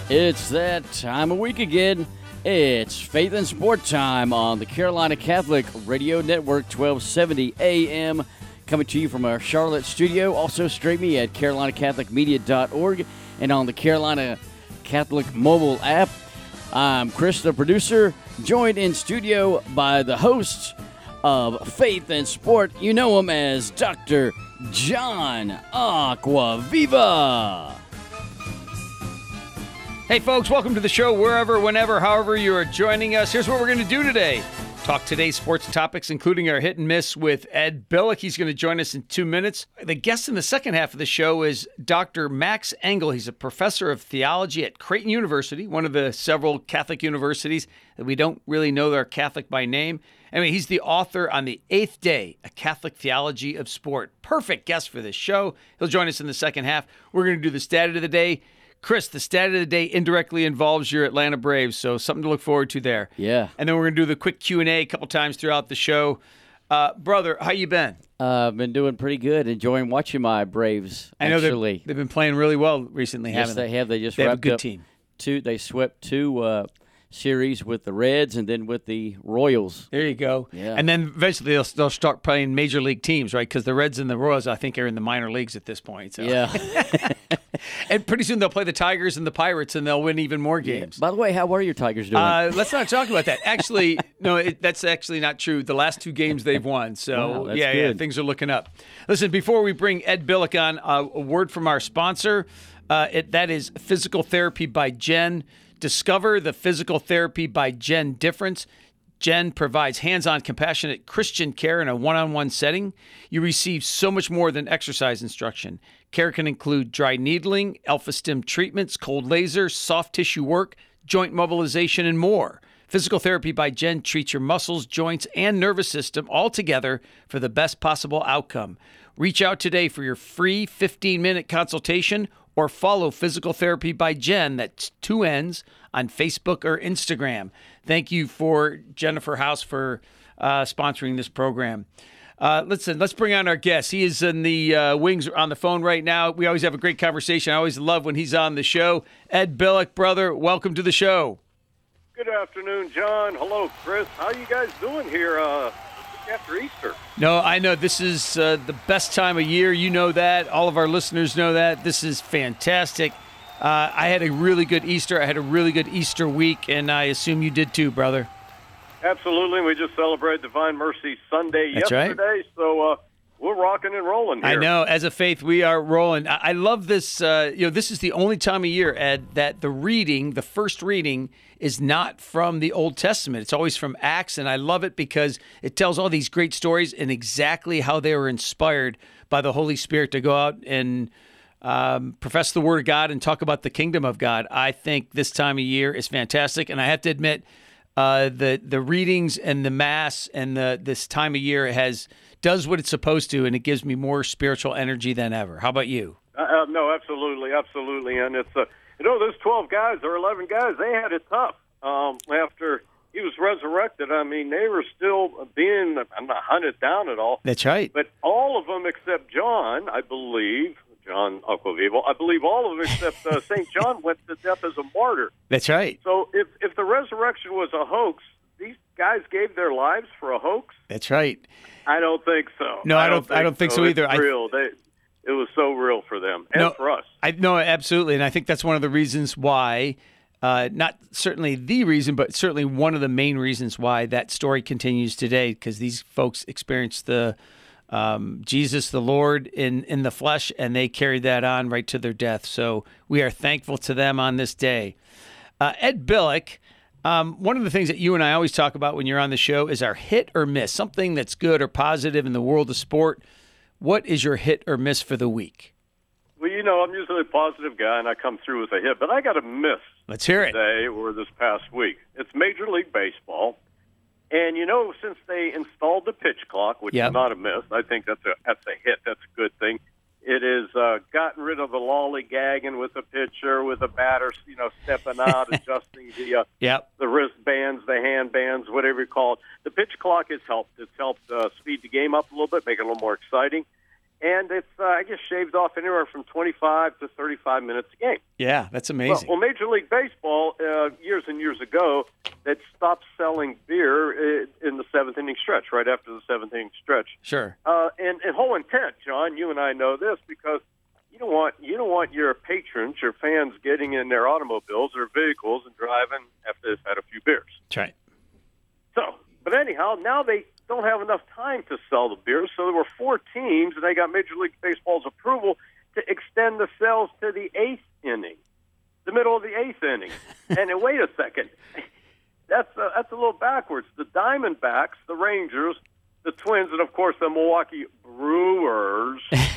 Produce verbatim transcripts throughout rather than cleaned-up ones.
It's that time of week again. It's Faith and Sport time on the Carolina Catholic Radio Network, twelve seventy A M. Coming to you from our Charlotte studio. Also streaming at carolina catholic media dot org and on the Carolina Catholic mobile app. I'm Chris, the producer, joined in studio by the host of Faith and Sport. You know him as Doctor John Acquaviva. Hey folks, welcome to the show wherever, whenever, however you are joining us. Here's what we're going to do today. Talk today's sports topics, including our hit and miss with Ed Billick. He's going to join us in two minutes. The guest in the second half of the show is Doctor Max Engel. He's a professor of theology at Creighton University, one of the several Catholic universities that we don't really know they're Catholic by name. Anyway, he's the author on The Eighth Day, A Catholic Theology of Sport. Perfect guest for this show. He'll join us in the second half. We're going to do the stat of the day. Chris, the stat of the day indirectly involves your Atlanta Braves, so something to look forward to there. Yeah. And then we're going to do the quick Q and A a couple times throughout the show. Uh, brother, how you been? Uh, I've been doing pretty good, enjoying watching my Braves, I know actually. they've, they've been playing really well recently, Yes, haven't they they? have. They just They have a wrapped good up team. two. They swept two uh, series with the Reds and then with the Royals. There you go. Yeah. And then eventually they'll, they'll start playing major league teams, right? Because the Reds and the Royals, I think, are in the minor leagues at this point. So. Yeah. And pretty soon they'll play the Tigers and the Pirates, and they'll win even more games. By the way, how are your Tigers doing? Uh, let's not talk about that. Actually, no, it, that's actually not true. The last two games they've won. So, Wow, that's yeah, yeah, good. things are looking up. Listen, before we bring Ed Billick on, uh, a word from our sponsor. Uh, it, that is Physical Therapy by Jen. Discover the Physical Therapy by Jen difference. Jen provides hands-on, compassionate Christian care in a one-on-one setting. You receive so much more than exercise instruction. Care can include dry needling, alpha stim treatments, cold laser, soft tissue work, joint mobilization, and more. Physical Therapy by Jen treats your muscles, joints, and nervous system all together for the best possible outcome. Reach out today for your free fifteen-minute consultation or follow Physical Therapy by Jen, that's two N's, on Facebook or Instagram. Thank you for Jennifer House for uh, sponsoring this program. Uh, listen, let's bring on our guest. He is in the uh, wings on the phone right now. We always have a great conversation. I always love when he's on the show. Ed Billick, brother, welcome to the show. Good afternoon, John. Hello, Chris. How you guys doing here uh, after Easter? No, I know this is uh, the best time of year. You know that. All of our listeners know that. This is fantastic. Uh, I had a really good Easter. I had a really good Easter week, and I assume you did too, brother. Absolutely. We just celebrated Divine Mercy Sunday That's right. yesterday, so uh, we're rocking and rolling here. I know. As a faith, we are rolling. I, I love this. Uh, you know, this is the only time of year, Ed, that the reading, the first reading, is not from the Old Testament. It's always from Acts, and I love it because it tells all these great stories and exactly how they were inspired by the Holy Spirit to go out and um, profess the Word of God and talk about the kingdom of God. I think this time of year is fantastic, and I have to admit, uh, the the readings and the Mass and the this time of year has does what it's supposed to, and it gives me more spiritual energy than ever. How about you? Uh, uh, no, absolutely, absolutely. And it's, uh, you know, those twelve guys or eleven guys, they had it tough um, after he was resurrected. I mean, they were still being, I'm not hunted down at all. That's right. But all of them except John, I believe, John Acquaviva, I believe all of them except uh, Saint John went to death as a martyr. That's right. So if, if the resurrection was a hoax, these guys gave their lives for a hoax? That's right. I don't think so. No, I don't- I don't think so either. It's I- real. They, it was so real for them and No, for us. I no, absolutely, and I think that's one of the reasons why, uh, not certainly the reason, but certainly one of the main reasons why that story continues today, because these folks experienced the um, Jesus, the Lord, in in the flesh, and they carried that on right to their death. So we are thankful to them on this day. Uh, Ed Billick. Um, one of the things that you and I always talk about when you're on the show is our hit or miss, something that's good or positive in the world of sport. What is your hit or miss for the week? Well, you know, I'm usually a positive guy, and I come through with a hit, but I got a miss Let's hear it. today or this past week. It's Major League Baseball. And, you know, since they installed the pitch clock, which Yep. is not a miss, I think that's a that's a hit. That's a good thing. It has uh, gotten rid of the lollygagging with the pitcher, with the batter, you know, stepping out, adjusting the uh, Yep. the wristbands, the handbands, whatever you call it. The pitch clock has helped. It's helped uh, speed the game up a little bit, make it a little more exciting. and it's, uh, I guess, shaved off anywhere from twenty-five to thirty-five minutes a game. Yeah, that's amazing. Well, well Major League Baseball, uh, years and years ago, that stopped selling beer in the seventh inning stretch, right after the seventh inning stretch. Sure. Uh, and, and whole intent, John, you and I know this, because you don't want you don't want your patrons, your fans, getting in their automobiles or vehicles and driving after they've had a few beers. That's right. So, but anyhow, now they don't have enough time to sell the beer, so there were four teams, and they got Major League Baseball's approval to extend the sales to the eighth inning, the middle of the eighth inning. And then, wait a second, that's a, that's a little backwards. The Diamondbacks, the Rangers, the Twins, and of course the Milwaukee Brewers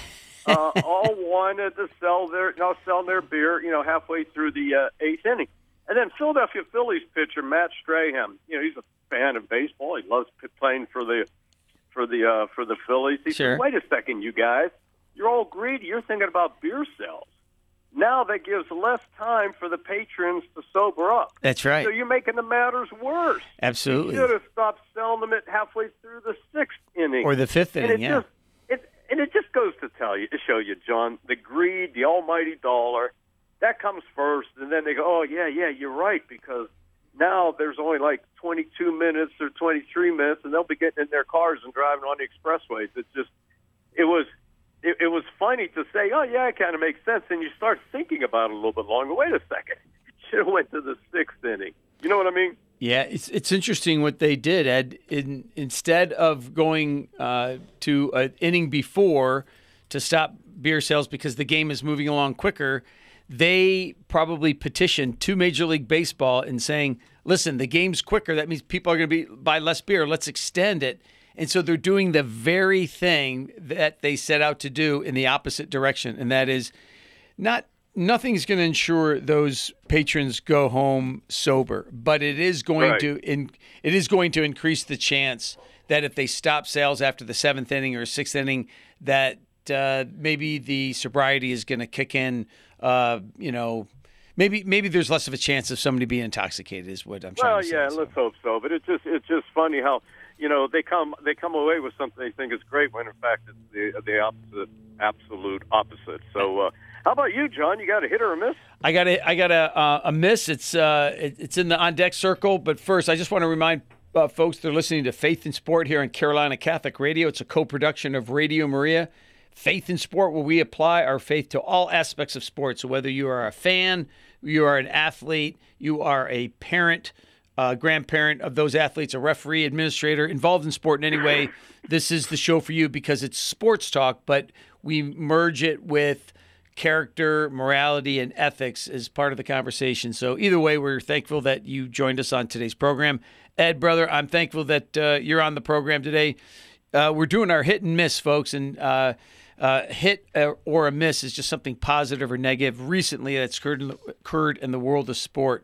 uh, all wanted to sell their now sell their beer, you know, halfway through the uh, eighth inning. And then Philadelphia Phillies pitcher Matt Strahan, you know, he's a fan of baseball. He loves playing for the for the uh, for the Phillies. He Sure. said, "Wait a second, you guys, you're all greedy. You're thinking about beer sales. Now that gives less time for the patrons to sober up. That's right. So you're making the matters worse. Absolutely. You should have stopped selling them at halfway through the sixth inning Or the fifth and inning, it yeah. Just, it, and it just goes to tell you, to show you, John, the greed, the almighty dollar, that comes first, and then they go, oh, yeah, yeah, you're right, because now there's only like twenty-two minutes or twenty-three minutes, and they'll be getting in their cars and driving on the expressways. It's just, it was, it, it was funny to say, oh, yeah, it kind of makes sense, and you start thinking about it a little bit longer. Wait a second, it should have went to the sixth inning. You know what I mean? Yeah, it's it's interesting what they did, Ed. In, instead of going uh, to an inning before to stop beer sales because the game is moving along quicker, they probably petitioned to Major League Baseball and saying, listen, the game's quicker. That means people are going to be buy less beer. Let's extend it. And so they're doing the very thing that they set out to do in the opposite direction, and that is not – nothing's going to ensure those patrons go home sober, but it is going right. to in, it is going to increase the chance that if they stop sales after the seventh inning or sixth inning, that uh, maybe the sobriety is going to kick in. Uh, you know, maybe maybe there's less of a chance of somebody being intoxicated. Is what I'm trying well, to say. yeah, so. let's hope so. But it's just it's just funny how you know they come they come away with something they think is great when in fact it's the the opposite, absolute opposite. So. Uh, How about you, John? You got a hit or a miss? I got a, I got a, uh, a miss. It's uh, it, it's in the on deck circle. But first, I just want to remind uh, folks they're listening to Faith in Sport here on Carolina Catholic Radio. It's a co-production of Radio Maria. Faith in Sport, where we apply our faith to all aspects of sports. So whether you are a fan, you are an athlete, you are a parent, uh, grandparent of those athletes, a referee, administrator, involved in sport in any way, this is the show for you because it's sports talk, but we merge it with character, morality, and ethics as part of the conversation. So either way, we're thankful that you joined us on today's program. Ed, brother, I'm thankful that uh, you're on the program today. Uh, we're doing our hit and miss, folks, and uh, uh, hit or a miss is just something positive or negative recently that's occurred, occurred in the world of sport.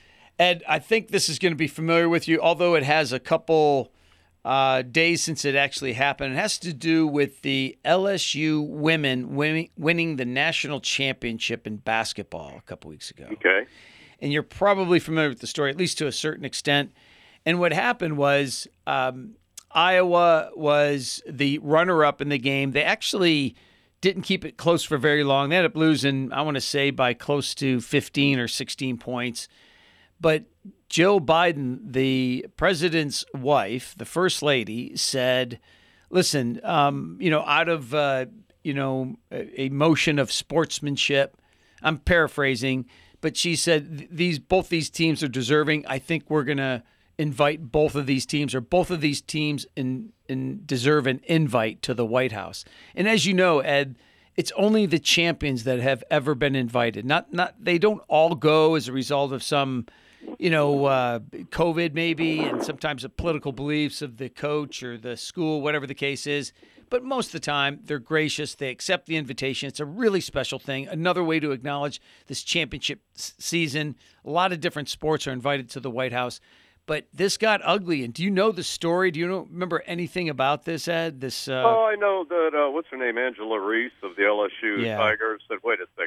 Ed, I think this is going to be familiar with you, although it has a couple Uh, days since it actually happened. It has to do with the L S U women winning, winning the national championship in basketball a couple weeks ago. Okay. And you're probably familiar with the story, at least to a certain extent. And what happened was um, Iowa was the runner-up in the game. They actually didn't keep it close for very long. They ended up losing, I want to say, by close to fifteen or sixteen points. But Jill Biden, the president's wife, the first lady, said, listen, um, you know, out of, uh, you know, a, a motion of sportsmanship, I'm paraphrasing, but she said these both these teams are deserving. I think we're going to invite both of these teams or both of these teams in, in deserve an invite to the White House. And as you know, Ed, it's only the champions that have ever been invited. Not, not they don't all go as a result of some you know, uh, COVID maybe, and sometimes the political beliefs of the coach or the school, whatever the case is. But most of the time, they're gracious. They accept the invitation. It's a really special thing. Another way to acknowledge this championship s- season. A lot of different sports are invited to the White House. But this got ugly. And do you know the story? Do you know, remember anything about this, Ed? This. Uh... Oh, I know that, uh, what's her name, Angela Reese of the L S U Yeah. Tigers said, wait a second, just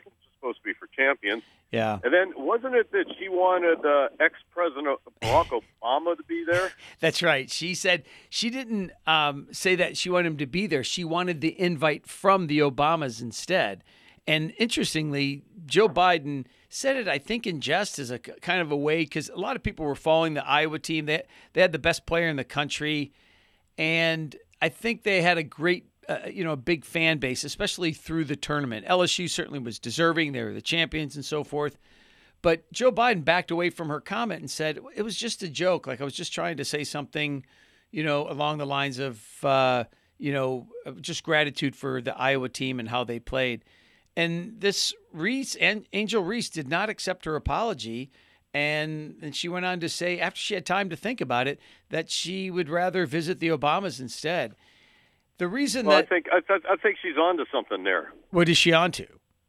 supposed to be for champions. Yeah. And then wasn't it that she wanted uh, ex-President Barack Obama to be there? That's right. She said she didn't um, say that she wanted him to be there. She wanted the invite from the Obamas instead. And interestingly, Joe Biden said it, I think, in jest as a kind of a way, because a lot of people were following the Iowa team. They, they had the best player in the country. And I think they had a great, uh, you know, a big fan base, especially through the tournament. L S U certainly was deserving. They were the champions and so forth. But Joe Biden backed away from her comment and said, it was just a joke. Like, I was just trying to say something, you know, along the lines of, uh, you know, just gratitude for the Iowa team and how they played. And this Reese, and Angel Reese, did not accept her apology. And, and she went on to say, after she had time to think about it, that she would rather visit the Obamas instead. The reason well, that I think I, th- I think she's on to something there. What is she on to?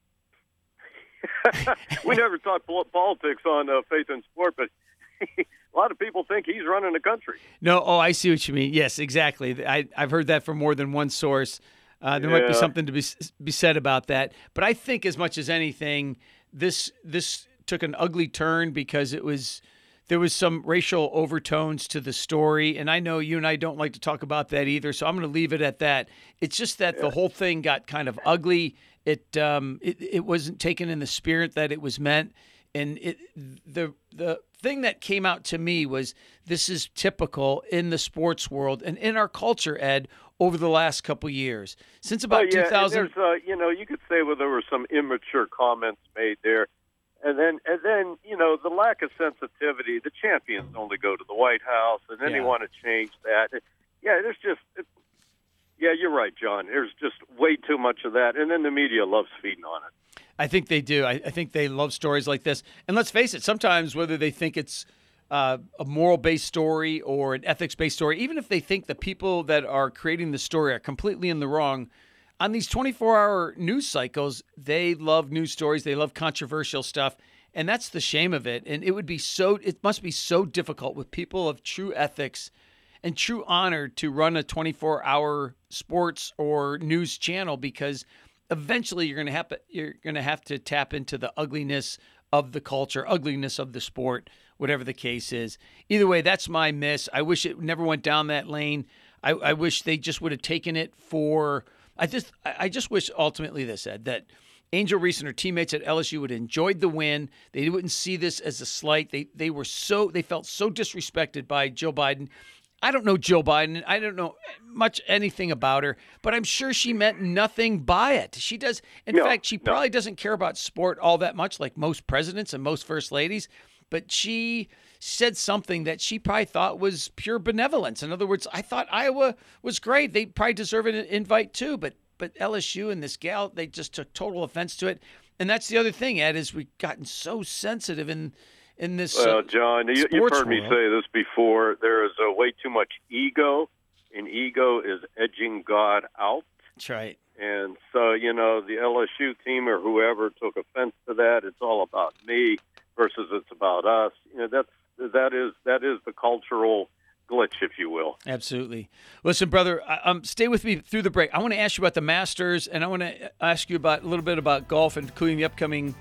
We never talked pol- politics on uh, Faith and Sport, but a lot of people think he's running the country. No, oh, I see what you mean. Yes, exactly. I, I've heard that from more than one source. Uh, there yeah. might be something to be be said about that. But I think as much as anything, this this took an ugly turn because it was there was some racial overtones to the story. And I know you and I don't like to talk about that either, so I'm going to leave it at that. It's just that yeah. the whole thing got kind of ugly. It um it, it wasn't taken in the spirit that it was meant. And it the the thing that came out to me was this is typical in the sports world and in our culture, Ed, over the last couple of years. Since about oh, yeah. two thousand. Uh, you know, you could say well, there were some immature comments made there. And then, and then, you know, the lack of sensitivity. The champions only go to the White House, and then yeah. they want to change that. Yeah, there's just, it, yeah, you're right, John. There's just way too much of that, and then the media loves feeding on it. I think they do. I, I think they love stories like this. And let's face it, sometimes whether they think it's uh, a moral-based story or an ethics-based story, even if they think the people that are creating the story are completely in the wrong, on these twenty-four hour news cycles, they love news stories. They love controversial stuff. And that's the shame of it. And it would be so, it must be so difficult with people of true ethics and true honor to run a twenty-four hour sports or news channel, because eventually you're going to have to, you're going to have to tap into the ugliness of the culture, ugliness of the sport, whatever the case is. Either way, that's my miss. I wish it never went down that lane. I, I wish they just would have taken it for, I just, I just wish ultimately this, Ed, that Angel Reese and her teammates at L S U would have enjoyed the win. They wouldn't see this as a slight. They, they were so, they felt so disrespected by Joe Biden. I don't know Joe Biden. I don't know much anything about her, but I'm sure she meant nothing by it. She does. In no, fact, she no. probably doesn't care about sport all that much, like most presidents and most first ladies, but she said something that she probably thought was pure benevolence. In other words, I thought Iowa was great. They probably deserve an invite too, but but L S U and this gal, they just took total offense to it. And that's the other thing, Ed, is we've gotten so sensitive in in this Well, uh, John, you, you've heard me say this before. There is uh, way too much ego, and ego is edging God out. That's right. And so, you know, the L S U team or whoever took offense to that. It's all about me versus it's about us. You know, that's that is that is the cultural glitch, if you will. Absolutely. Listen, brother, um, stay with me through the break. I want to ask you about the Masters, and I want to ask you about a little bit about golf, including the upcoming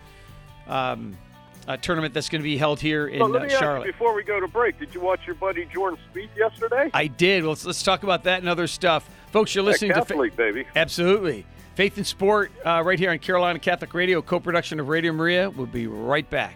um, uh, tournament that's going to be held here in well, let uh, me Charlotte. Ask you before we go to break, did you watch your buddy Jordan Spieth yesterday? I did. Well, let's, let's talk about that and other stuff. Folks, you're listening Catholic, to Faith, baby. Absolutely. Faith and Sport uh, right here on Carolina Catholic Radio, co-production of Radio Maria. We'll be right back.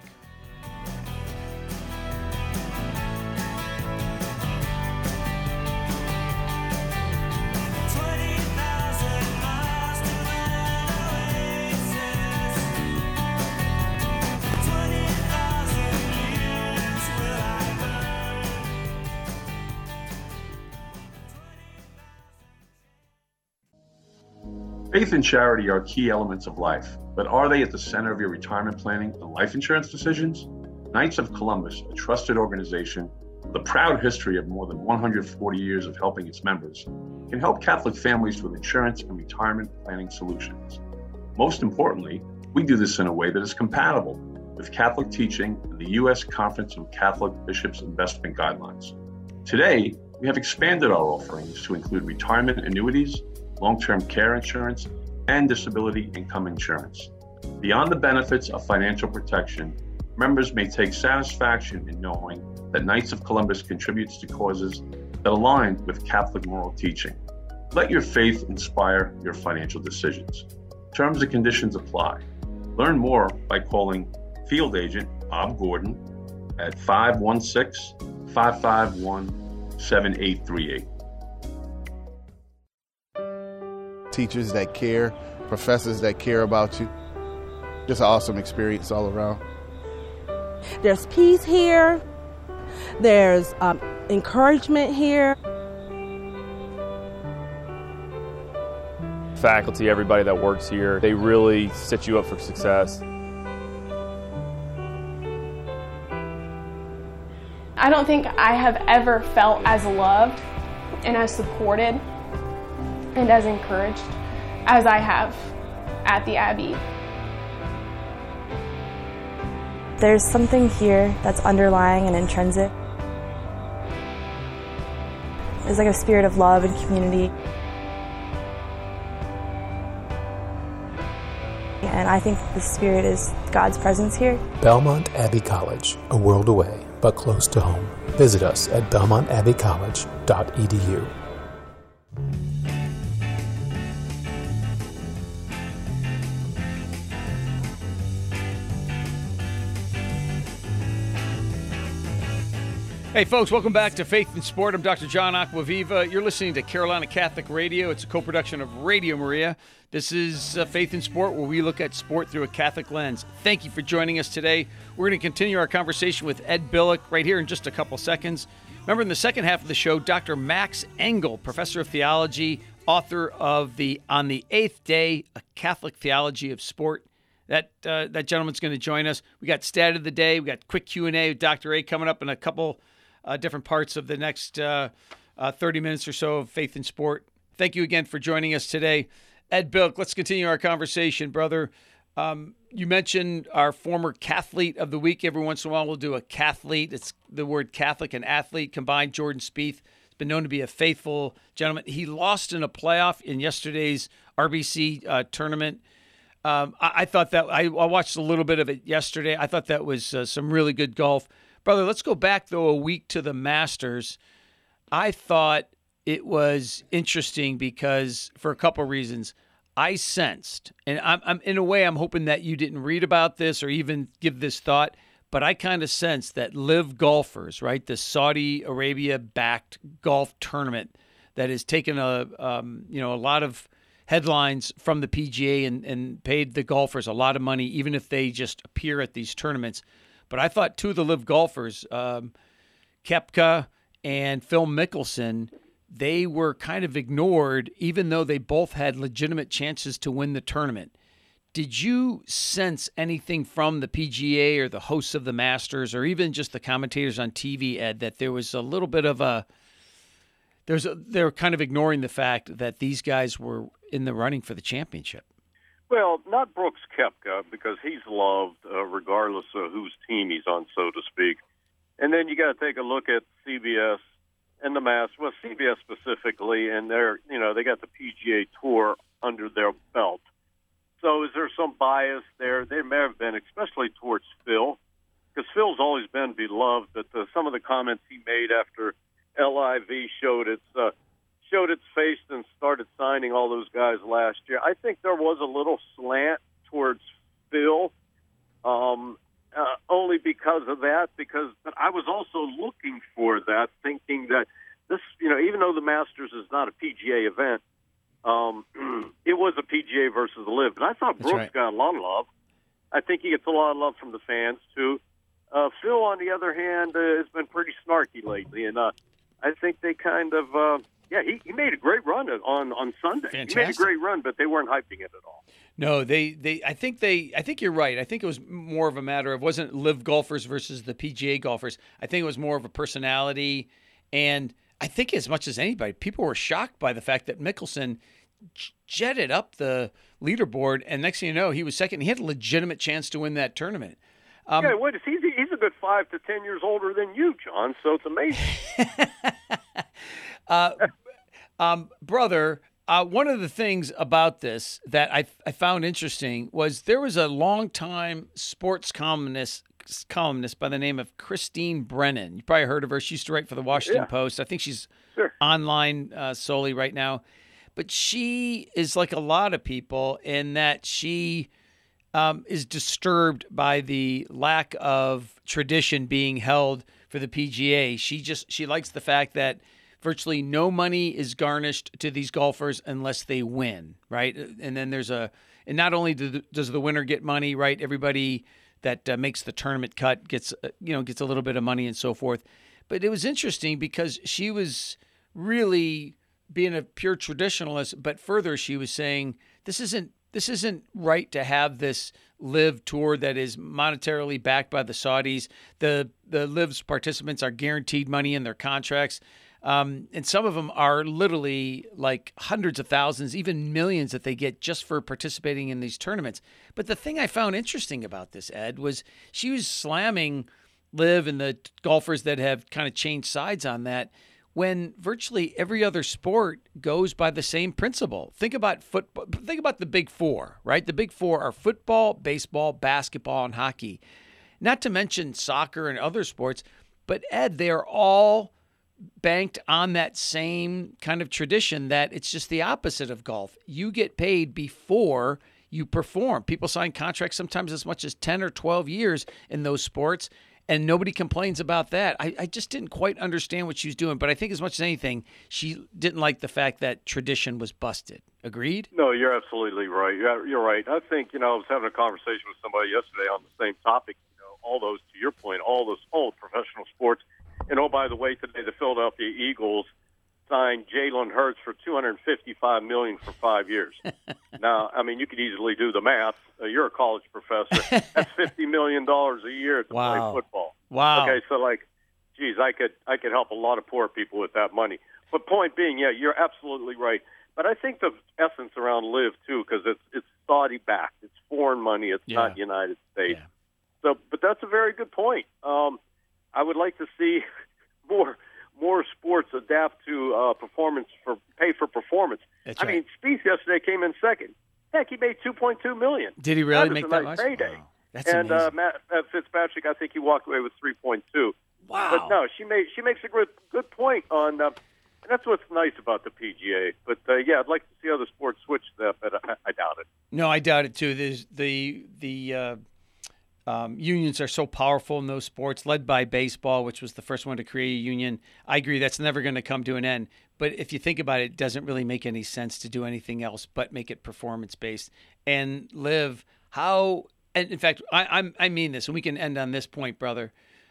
Faith and charity are key elements of life, but are they at the center of your retirement planning and life insurance decisions? Knights of Columbus, a trusted organization with a proud history of more than one hundred forty years of helping its members, can help Catholic families with insurance and retirement planning solutions. Most importantly, we do this in a way that is compatible with Catholic teaching and the U S Conference of Catholic Bishops Investment Guidelines. Today, we have expanded our offerings to include retirement annuities, long-term care insurance, and disability income insurance. Beyond the benefits of financial protection, members may take satisfaction in knowing that Knights of Columbus contributes to causes that align with Catholic moral teaching. Let your faith inspire your financial decisions. Terms and conditions apply. Learn more by calling Field Agent Bob Gordon at five one six, five five one, seven eight three eight. Teachers that care, professors that care about you. Just an awesome experience all around. There's peace here. There's um, encouragement here. Faculty, everybody that works here, they really set you up for success. I don't think I have ever felt as loved and as supported and as encouraged as I have at the Abbey. There's something here that's underlying and intrinsic. There's like a spirit of love and community. And I think the spirit is God's presence here. Belmont Abbey College, a world away, but close to home. Visit us at belmont abbey college dot e d u. Hey, folks, welcome back to Faith and Sport. I'm Doctor John Acquaviva. You're listening to Carolina Catholic Radio. It's a co-production of Radio Maria. This is uh, Faith and Sport, where we look at sport through a Catholic lens. Thank you for joining us today. We're going to continue our conversation with Ed Billick right here in just a couple seconds. Remember, in the second half of the show, Doctor Max Engel, professor of theology, author of the On the Eighth Day, A Catholic Theology of Sport. That uh, that gentleman's going to join us. We got Stat of the Day. We got quick Q and A with Doctor A coming up in a couple Uh, different parts of the next uh, uh, thirty minutes or so of Faith and Sport. Thank you again for joining us today. Ed Billick, let's continue our conversation, brother. Um, you mentioned our former Cathlete of the Week. Every once in a while we'll do a Cathlete. It's the word Catholic and athlete combined. Jordan Spieth has been known to be a faithful gentleman. He lost in a playoff in yesterday's R B C uh, tournament. Um, I, I thought that I, I watched a little bit of it yesterday. I thought that was uh, some really good golf. Brother, let's go back, though, a week to the Masters. I thought it was interesting because, for a couple of reasons, I sensed, and I'm, I'm in a way I'm hoping that you didn't read about this or even give this thought, but I kind of sensed that live golfers, right, the Saudi Arabia-backed golf tournament that has taken a um, you know a lot of headlines from the P G A and, and paid the golfers a lot of money, even if they just appear at these tournaments. But I thought two of the live golfers, um, Koepka and Phil Mickelson, they were kind of ignored, even though they both had legitimate chances to win the tournament. Did you sense anything from the P G A or the hosts of the Masters or even just the commentators on T V, Ed, that there was a little bit of a there's a, they're kind of ignoring the fact that these guys were in the running for the championship? Well, not Brooks Koepka, because he's loved uh, regardless of whose team he's on, so to speak. And then you got to take a look at C B S and the Masters, well, C B S specifically, and they're, you know, they got the P G A Tour under their belt. So is there some bias there? There may have been, especially towards Phil, because Phil's always been beloved, but uh, some of the comments he made after L I V showed its uh, showed its face and started signing all those guys last year. I think there was a little slant towards Phil, um, uh, only because of that. Because, but I was also looking for that, thinking that this, you know, even though the Masters is not a P G A event, um, it was a P G A versus the Live. And I thought Brooks right. got a lot of love. I think he gets a lot of love from the fans too. Uh, Phil, on the other hand, uh, has been pretty snarky lately, and uh, I think they kind of. Uh, Yeah, he, he made a great run on, on Sunday. Fantastic. He made a great run, but they weren't hyping it at all. No, they, they I think they I think you're right. I think it was more of a matter of wasn't live golfers versus the P G A golfers. I think it was more of a personality, and I think as much as anybody, people were shocked by the fact that Mickelson jetted up the leaderboard, and next thing you know, he was second. He had a legitimate chance to win that tournament. Um, yeah, wait, he's he's a good five to ten years older than you, John. So it's amazing. uh, um, brother, uh, one of the things about this that I, I found interesting was there was a longtime sports columnist columnist by the name of Christine Brennan. You probably heard of her. She used to write for the Washington Yeah. Post. I think she's Sure. online uh, solely right now. But she is like a lot of people in that she um, is disturbed by the lack of tradition being held for the P G A. She just she likes the fact that virtually no money is garnished to these golfers unless they win, right? And then there's a and not only do the, does the winner get money, right? Everybody that uh, makes the tournament cut gets uh, you know gets a little bit of money and so forth. But it was interesting because she was really being a pure traditionalist, but further she was saying this isn't this isn't right to have this LIV tour that is monetarily backed by the Saudis. The the LIV's participants are guaranteed money in their contracts. Um, and some of them are literally like hundreds of thousands, even millions that they get just for participating in these tournaments. But the thing I found interesting about this, Ed, was she was slamming LIV and the golfers that have kind of changed sides on that when virtually every other sport goes by the same principle. Think about football. Think about the big four, right? The big four are football, baseball, basketball, and hockey. Not to mention soccer and other sports. But, Ed, they are all banked on that same kind of tradition that it's just the opposite of golf. You get paid before you perform. People sign contracts sometimes as much as ten or twelve years in those sports, and nobody complains about that. I, I just didn't quite understand what she was doing, but I think as much as anything, she didn't like the fact that tradition was busted. Agreed? No, you're absolutely right. You're, you're right. I think, you know, I was having a conversation with somebody yesterday on the same topic. You know, all those, to your point, all those, all professional sports. And, oh, by the way, today the Philadelphia Eagles signed Jalen Hurts for two hundred fifty-five million dollars for five years. Now, I mean, you could easily do the math. Uh, you're a college professor. That's fifty million dollars a year to Wow. play football. Wow. Okay, so, like, geez, I could I could help a lot of poor people with that money. But point being, yeah, you're absolutely right. But I think the essence around LIV, too, because it's, it's Saudi-backed. It's foreign money. It's Yeah. not United States. Yeah. So, but that's a very good point. Um, I would like to see more more sports adapt to uh, performance for pay for performance. That's I right. mean, Spieth yesterday came in second. Heck, he made two point two million. Did he really That is make a that nice much? payday. Wow. That's and uh, amazing. Matt uh, Fitzpatrick, I think he walked away with three point two. Wow. But no, she made she makes a good good point on, uh, and that's what's nice about the P G A. But uh, yeah, I'd like to see other sports switch that, but I, I doubt it. No, I doubt it too. There's the the uh, um, unions are so powerful in those sports, led by baseball, which was the first one to create a union. I agree that's never going to come to an end. But if you think about it, it doesn't really make any sense to do anything else but make it performance based and LIV. How? And in fact, I I'm, I mean this, and we can end on this point, brother.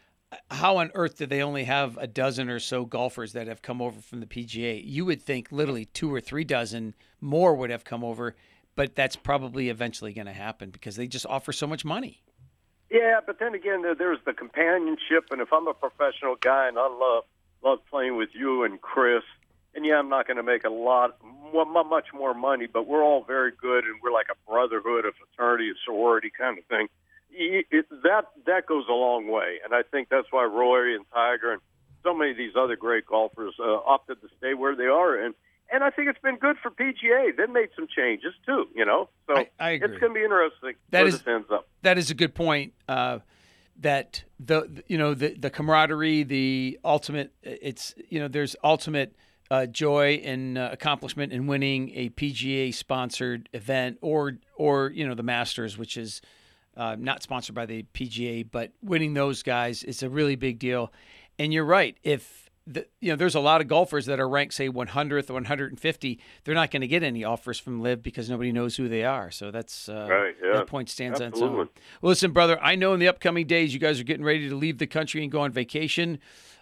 How on earth did they only have a dozen or so golfers that have come over from the P G A? You would think literally two or three dozen more would have come over, but that's probably eventually going to happen because they just offer so much money. Yeah, but then again, there, there's the companionship, and if I'm a professional guy and I love love playing with you and Chris, and yeah, I'm not going to make a lot, much more money, but we're all very good, and we're like a brotherhood, a fraternity, a sorority kind of thing. It, it, that that goes a long way, and I think that's why Roy and Tiger and so many of these other great golfers uh, opted to stay where they are, and and I think it's been good for P G A. They've made some changes too, you know. So I, I agree. it's going to be interesting That where is- this ends up. That is a good point. Uh, that the you know the the camaraderie, the ultimate, it's you know there's ultimate uh, joy and uh, accomplishment in winning a P G A sponsored event, or or you know the Masters, which is uh, not sponsored by the P G A, but winning those guys is a really big deal. And you're right. If the, you know, there's a lot of golfers that are ranked, say, one hundredth or one hundred fifty. They're not going to get any offers from LIV because nobody knows who they are. So that's uh, Right, yeah. that point stands on its Absolutely. own. Well, listen, brother, I know in the upcoming days you guys are getting ready to leave the country and go on vacation.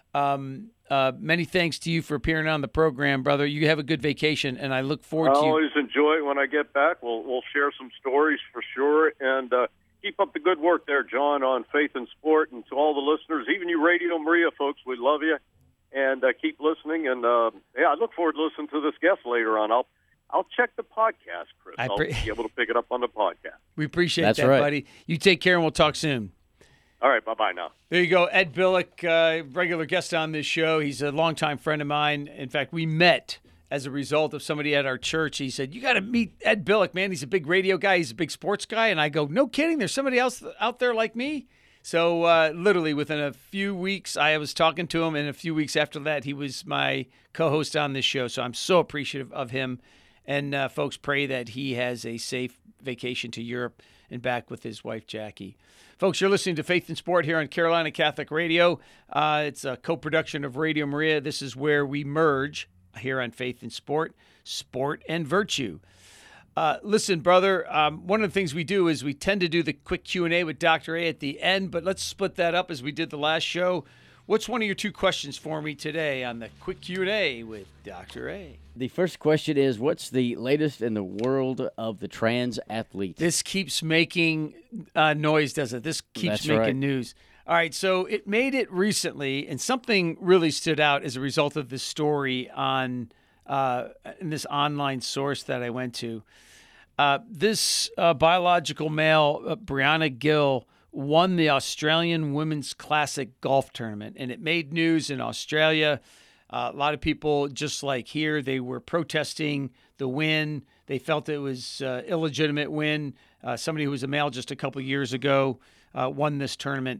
Um, uh, many thanks to you for appearing on the program, brother. You have a good vacation, and I look forward I to you. always enjoy it when I get back. We'll we'll share some stories for sure, and uh, keep up the good work there, John, on Faith and Sport, and to all the listeners, even you Radio Maria folks, we love you, and uh, keep listening. And uh, yeah, I look forward to listening to this guest later on. I'll I'll check the podcast, Chris. I I'll pre- be able to pick it up on the podcast. We appreciate That's that, right. buddy. You take care, and we'll talk soon. All right, bye bye now. There you go. Ed Billick, uh, regular guest on this show. He's a longtime friend of mine. In fact, we met as a result of somebody at our church. He said, you got to meet Ed Billick, man. He's a big radio guy. He's a big sports guy. And I go, no kidding. There's somebody else out there like me. So uh, literally within a few weeks, I was talking to him. And a few weeks after that, he was my co-host on this show. So I'm so appreciative of him. And uh, folks, pray that he has a safe vacation to Europe and back with his wife, Jackie. Folks, you're listening to Faith and Sport here on Carolina Catholic Radio. Uh, it's a co-production of Radio Maria. This is where we merge here on Faith and Sport, sport and virtue. Uh, listen, brother, um, one of the things we do is we tend to do the quick Q and A with Doctor A at the end, but let's split that up as we did the last show. What's one of your two questions for me today on the quick Q and A with Doctor A? The first question is, what's the latest in the world of the trans athlete? This keeps making uh, noise, doesn't it? This keeps That's making right. news. All right, so it made it recently, and something really stood out as a result of this story on uh, in this online source that I went to. Uh, this uh, biological male, uh, Brianna Gill, won the Australian Women's Classic golf tournament, and it made news in Australia. Uh, a lot of people, just like here, they were protesting the win. They felt it was uh, illegitimate win. Uh, somebody who was a male just a couple years ago uh, won this tournament.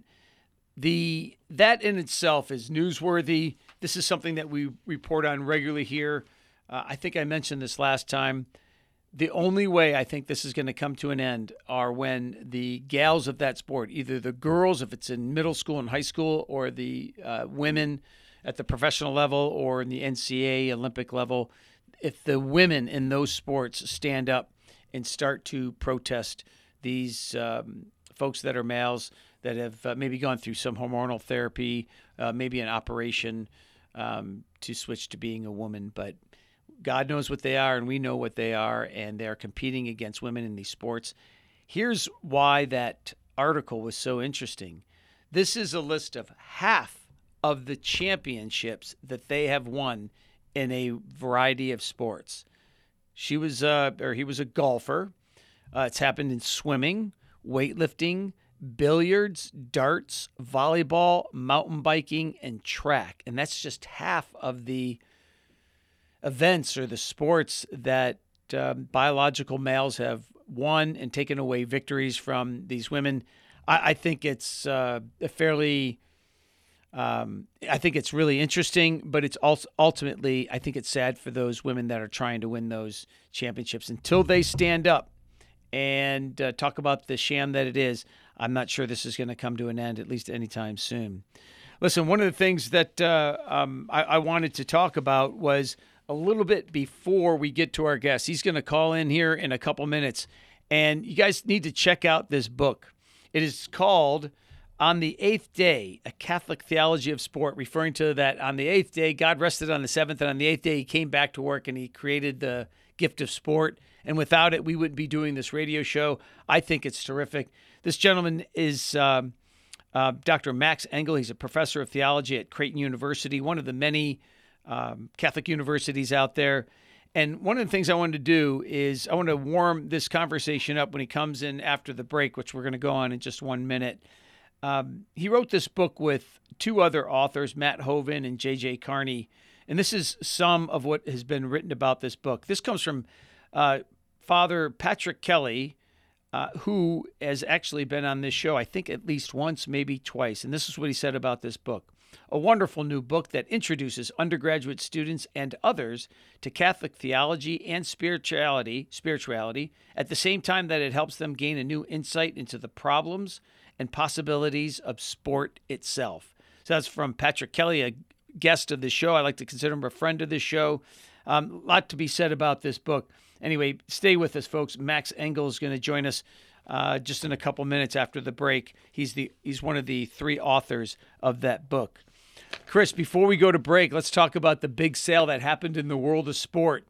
The that in itself is newsworthy. This is something that we report on regularly here. Uh, I think I mentioned this last time. The only way I think this is going to come to an end are when the gals of that sport, either the girls, if it's in middle school and high school, or the uh, women at the professional level or in the N C A A Olympic level, if the women in those sports stand up and start to protest these um, folks that are males that have uh, maybe gone through some hormonal therapy, uh, maybe an operation um, to switch to being a woman, but God knows what they are, and we know what they are, and they're competing against women in these sports. Here's why that article was so interesting. This is a list of half of the championships that they have won in a variety of sports. She was, uh, or he was a golfer. Uh, it's happened in swimming, weightlifting, billiards, darts, volleyball, mountain biking, and track. And that's just half of the events or the sports that um, biological males have won and taken away victories from these women. I, I think it's uh, a fairly, um, I think it's really interesting, but it's also ultimately, I think it's sad for those women that are trying to win those championships. Until they stand up and uh, talk about the sham that it is, I'm not sure this is going to come to an end, at least anytime soon. Listen, one of the things that uh, um, I, I wanted to talk about was a little bit before we get to our guest. He's going to call in here in a couple minutes, and you guys need to check out this book. It is called On the Eighth Day, A Catholic Theology of Sport, referring to that on the eighth day, God rested on the seventh, and on the eighth day, he came back to work, and he created the gift of sport. And without it, we wouldn't be doing this radio show. I think it's terrific. This gentleman is um, uh, Doctor Max Engel. He's a professor of theology at Creighton University, one of the many Um, Catholic universities out there. And one of the things I wanted to do is I want to warm this conversation up when he comes in after the break, which we're going to go on in just one minute. Um, he wrote this book with two other authors, Matt Hovind and J J Carney. And this is some of what has been written about this book. This comes from uh, Father Patrick Kelly, uh, who has actually been on this show, I think at least once, maybe twice. And this is what he said about this book. A wonderful new book that introduces undergraduate students and others to Catholic theology and spirituality, spirituality, at the same time that it helps them gain a new insight into the problems and possibilities of sport itself. So that's from Patrick Kelly, a guest of the show. I like to consider him a friend of the show. Um, a lot to be said about this book. Anyway, stay with us, folks. Max Engel is going to join us uh, just in a couple minutes after the break. He's the he's one of the three authors of that book. Chris, before we go to break, let's talk about the big sale that happened in the world of sport.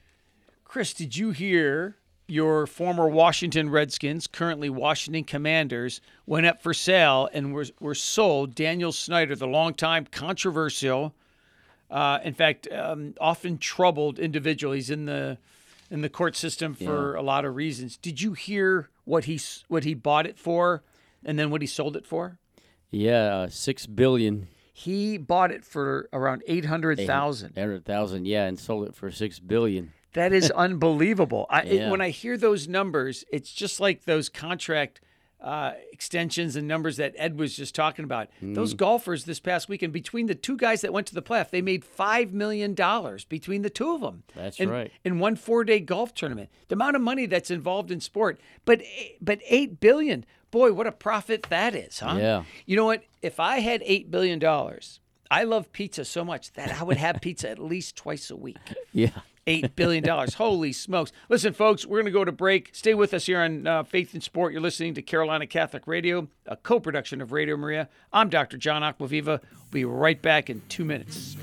Chris, did you hear your former Washington Redskins, currently Washington Commanders, went up for sale and were, were sold? Daniel Snyder, the longtime controversial, uh, in fact, um, often troubled individual. He's in the in the court system for yeah. a lot of reasons. Did you hear what he what he bought it for, and then what he sold it for? Yeah, uh, six billion. He bought it for around eight hundred thousand dollars. eight hundred thousand dollars, yeah, and sold it for six billion dollars. That is unbelievable. I, Yeah. it, when I hear those numbers, it's just like those contract uh, extensions and numbers that Ed was just talking about. Mm. Those golfers this past weekend, between the two guys that went to the playoff, they made five million dollars between the two of them. That's in, right. In one four-day golf tournament. The amount of money that's involved in sport. But but eight billion dollars, boy, what a profit that is, huh? Yeah. You know what? If I had eight billion dollars, I love pizza so much that I would have pizza at least twice a week. Yeah. eight billion dollars. Holy smokes. Listen, folks, we're going to go to break. Stay with us here on uh, Faith and Sport. You're listening to Carolina Catholic Radio, a co-production of Radio Maria. I'm Doctor John Acquaviva. We'll be right back in two minutes.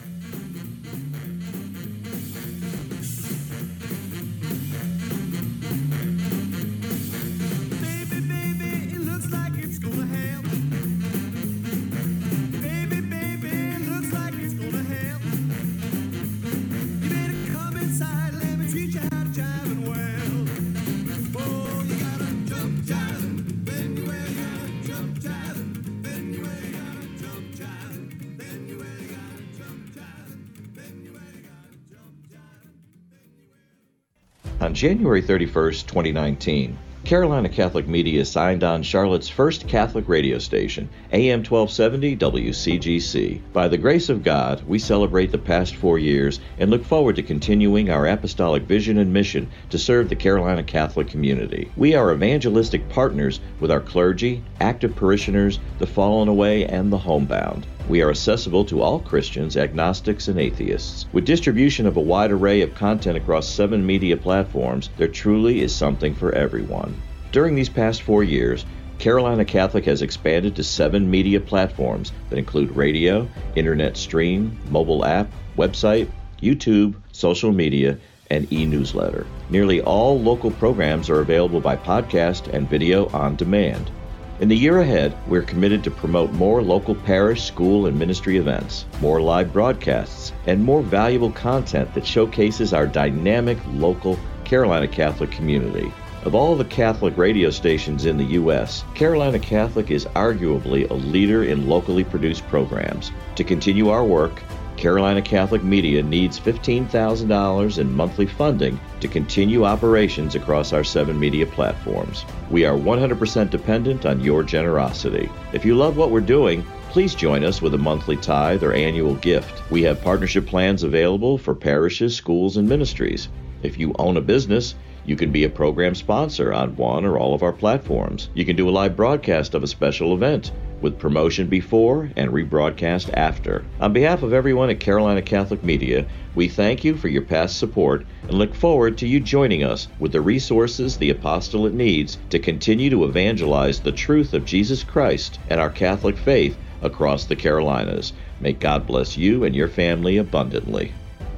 On January thirty-first, twenty nineteen, Carolina Catholic Media signed on Charlotte's first Catholic radio station, A M twelve seventy W C G C. By the grace of God, we celebrate the past four years and look forward to continuing our apostolic vision and mission to serve the Carolina Catholic community. We are evangelistic partners with our clergy, active parishioners, the fallen away, and the homebound. We are accessible to all Christians, agnostics, and atheists. With distribution of a wide array of content across seven media platforms, there truly is something for everyone. During these past four years, Carolina Catholic has expanded to seven media platforms that include radio, internet stream, mobile app, website, YouTube, social media, and e-newsletter. Nearly all local programs are available by podcast and video on demand. In the year ahead, we're committed to promote more local parish, school, and ministry events, more live broadcasts, and more valuable content that showcases our dynamic local Carolina Catholic community. Of all the Catholic radio stations in the U S, Carolina Catholic is arguably a leader in locally produced programs. To continue our work, Carolina Catholic Media needs fifteen thousand dollars in monthly funding to continue operations across our seven media platforms. We are one hundred percent dependent on your generosity. If you love what we're doing, please join us with a monthly tithe or annual gift. We have partnership plans available for parishes, schools, and ministries. If you own a business, you can be a program sponsor on one or all of our platforms. You can do a live broadcast of a special event with promotion before and rebroadcast after. On behalf of everyone at Carolina Catholic Media, we thank you for your past support and look forward to you joining us with the resources the apostolate needs to continue to evangelize the truth of Jesus Christ and our Catholic faith across the Carolinas. May God bless you and your family abundantly.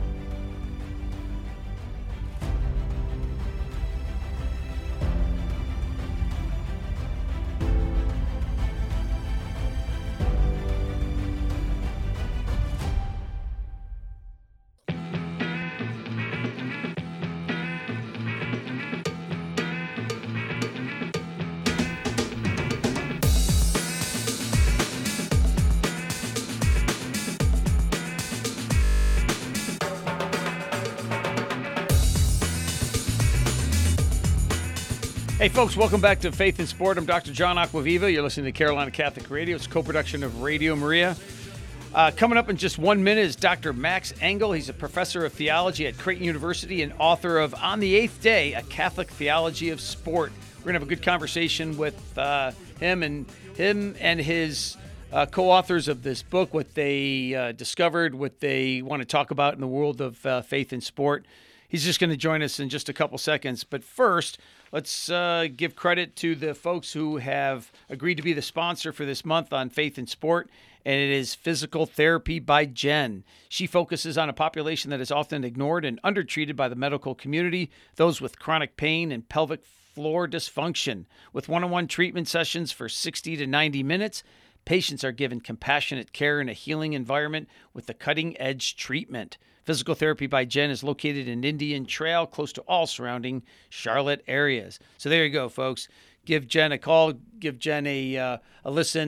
Hey, folks, welcome back to Faith and Sport. I'm Doctor John Acquaviva. You're listening to Carolina Catholic Radio. It's a co-production of Radio Maria. Uh, coming up in just one minute is Doctor Max Engel. He's a professor of theology at Creighton University and author of On the Eighth Day, A Catholic Theology of Sport. We're going to have a good conversation with uh, him and him and his uh, co-authors of this book, what they uh, discovered, what they want to talk about in the world of uh, faith and sport. He's just going to join us in just a couple seconds. But first, let's uh, give credit to the folks who have agreed to be the sponsor for this month on Faith and Sport, and it is Physical Therapy by Jen. She focuses on a population that is often ignored and undertreated by the medical community, those with chronic pain and pelvic floor dysfunction. With one-on-one treatment sessions for sixty to ninety minutes, patients are given compassionate care in a healing environment with the cutting-edge treatment. Physical Therapy by Jen is located in Indian Trail, close to all surrounding Charlotte areas. So there you go, folks. Give Jen a call. Give Jen a uh, a listen.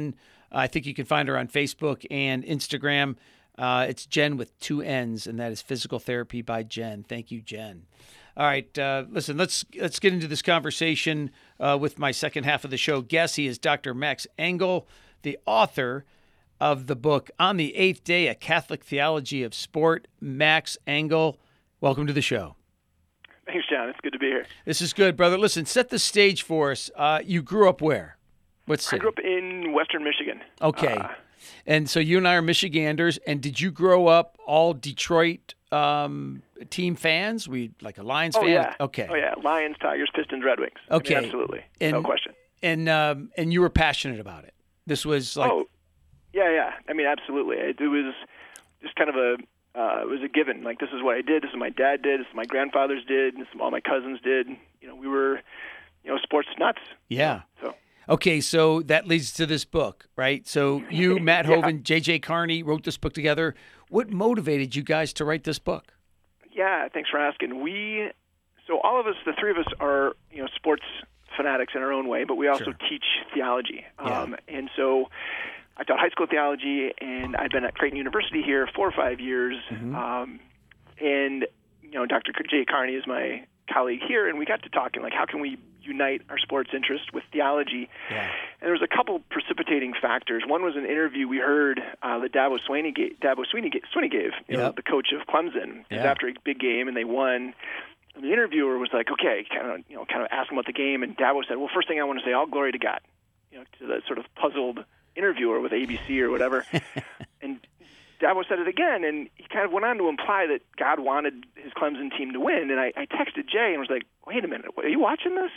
I think you can find her on Facebook and Instagram. Uh, it's Jen with two N's, and that is Physical Therapy by Jen. Thank you, Jen. All right, uh, listen, let's let's get into this conversation uh, with my second half of the show guest. He is Doctor Max Engel, the author of the book On the Eighth Day, A Catholic Theology of Sport. Max Engel, welcome to the show. Thanks, John. It's good to be here. This is good, brother. Listen, set the stage for us. Uh, you grew up where? What city? I grew up in Western Michigan. Okay. Uh, and so you and I are Michiganders. And did you grow up all Detroit um, team fans? We like a Lions oh, fan? Yeah. Okay. Oh, yeah. Lions, Tigers, Pistons, Red Wings. Okay. I mean, absolutely. And, no question. And um, and you were passionate about it. This was like. Oh, yeah, yeah. I mean, absolutely. It, it was just kind of a. Uh, it was a given. Like, this is what I did. This is what my dad did. This is what my grandfathers did. This is what all my cousins did. You know, we were, you know, sports nuts. Yeah. So. Okay, so that leads to this book, right? So you, Matt yeah. Hovind, J J Carney wrote this book together. What motivated you guys to write this book? Yeah, thanks for asking. We, so all of us, the three of us are, you know, sports fanatics in our own way, but we also Sure. teach theology. Yeah. Um, and so I taught high school theology, and I've been at Creighton University here four or five years. Mm-hmm. Um, and, you know, Doctor Jay Carney is my colleague here, and we got to talking, like, how can we unite our sports interest with theology? Yeah. And there was a couple precipitating factors. One was an interview we heard uh, that Dabo Swinney gave, Dabo Swinney gave, Swinney gave you Yep. know, the coach of Clemson. It was Yeah. after a big game, and they won. And the interviewer was like, okay, kind of, you know, kind of ask him about the game, and Dabo said, well, first thing I want to say, all glory to God, you know, to the sort of puzzled interviewer with A B C or whatever. And Dabo said it again, and he kind of went on to imply that God wanted his Clemson team to win. And I, I texted Jay and was like, wait a minute, are you watching this?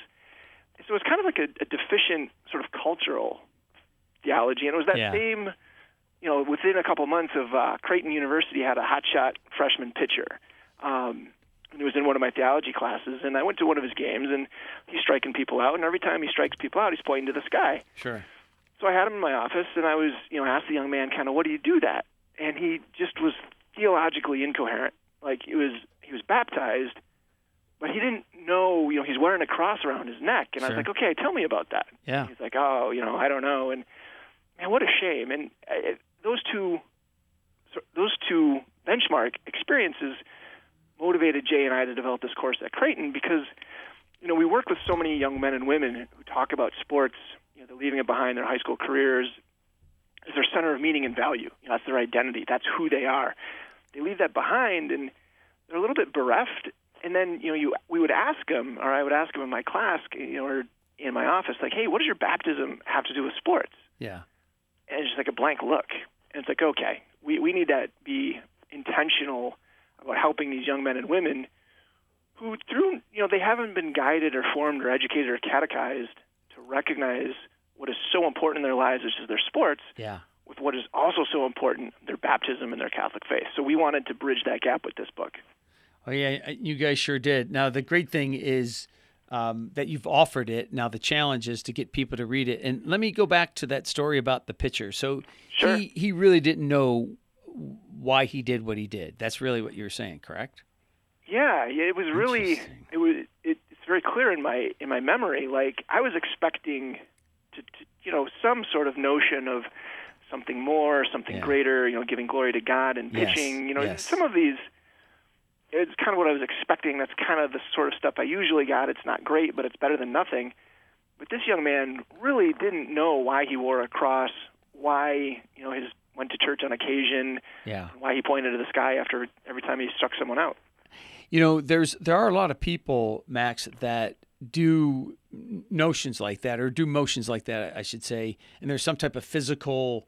So it was kind of like a, a deficient sort of cultural theology. And it was that Yeah. same, you know, within a couple months of uh, Creighton University had a hotshot freshman pitcher. Um, and he was in one of my theology classes, and I went to one of his games, and he's striking people out. And every time he strikes people out, he's pointing to the sky. Sure. So I had him in my office, and I was, you know, asked the young man kind of, what do you do that? And he just was theologically incoherent. Like, it was, he was baptized, but he didn't know, you know, he's wearing a cross around his neck. And I was Sure. like, okay, tell me about that. Yeah. He's like, oh, you know, I don't know. And man, what a shame. And uh, those two, so those two benchmark experiences motivated Jay and I to develop this course at Creighton because, you know, we work with so many young men and women who talk about sports. You know, they're leaving it behind their high school careers as their center of meaning and value. You know, that's their identity. That's who they are. They leave that behind, and they're a little bit bereft. And then, you know, you we would ask them, or I would ask them in my class, you know, or in my office, like, hey, what does your baptism have to do with sports? Yeah. And it's just like a blank look. And it's like, okay, we, we need to be intentional about helping these young men and women who, through, you know, they haven't been guided or formed or educated or catechized to recognize what is so important in their lives, which is their sports, Yeah. with what is also so important, their baptism and their Catholic faith. So we wanted to bridge that gap with this book. Oh, yeah, you guys sure did. Now, the great thing is um, that you've offered it. Now, the challenge is to get people to read it. And let me go back to that story about the pitcher. So Sure. he, he really didn't know why he did what he did. That's really what you were saying, correct? Yeah, yeah, it was really it was it, it's very clear in my in my memory. Like, I was expecting to, to you know, some sort of notion of something more, something Yeah. greater, you know, giving glory to God and Yes, pitching. You know, yes. some of these, it's kind of what I was expecting. That's kind of the sort of stuff I usually got. It's not great, but it's better than nothing. But this young man really didn't know why he wore a cross, why, you know, his went to church on occasion, Yeah. why he pointed to the sky after every time he struck someone out. You know, there's there are a lot of people, Max, that do notions like that or do motions like that, I should say. And there's some type of physical,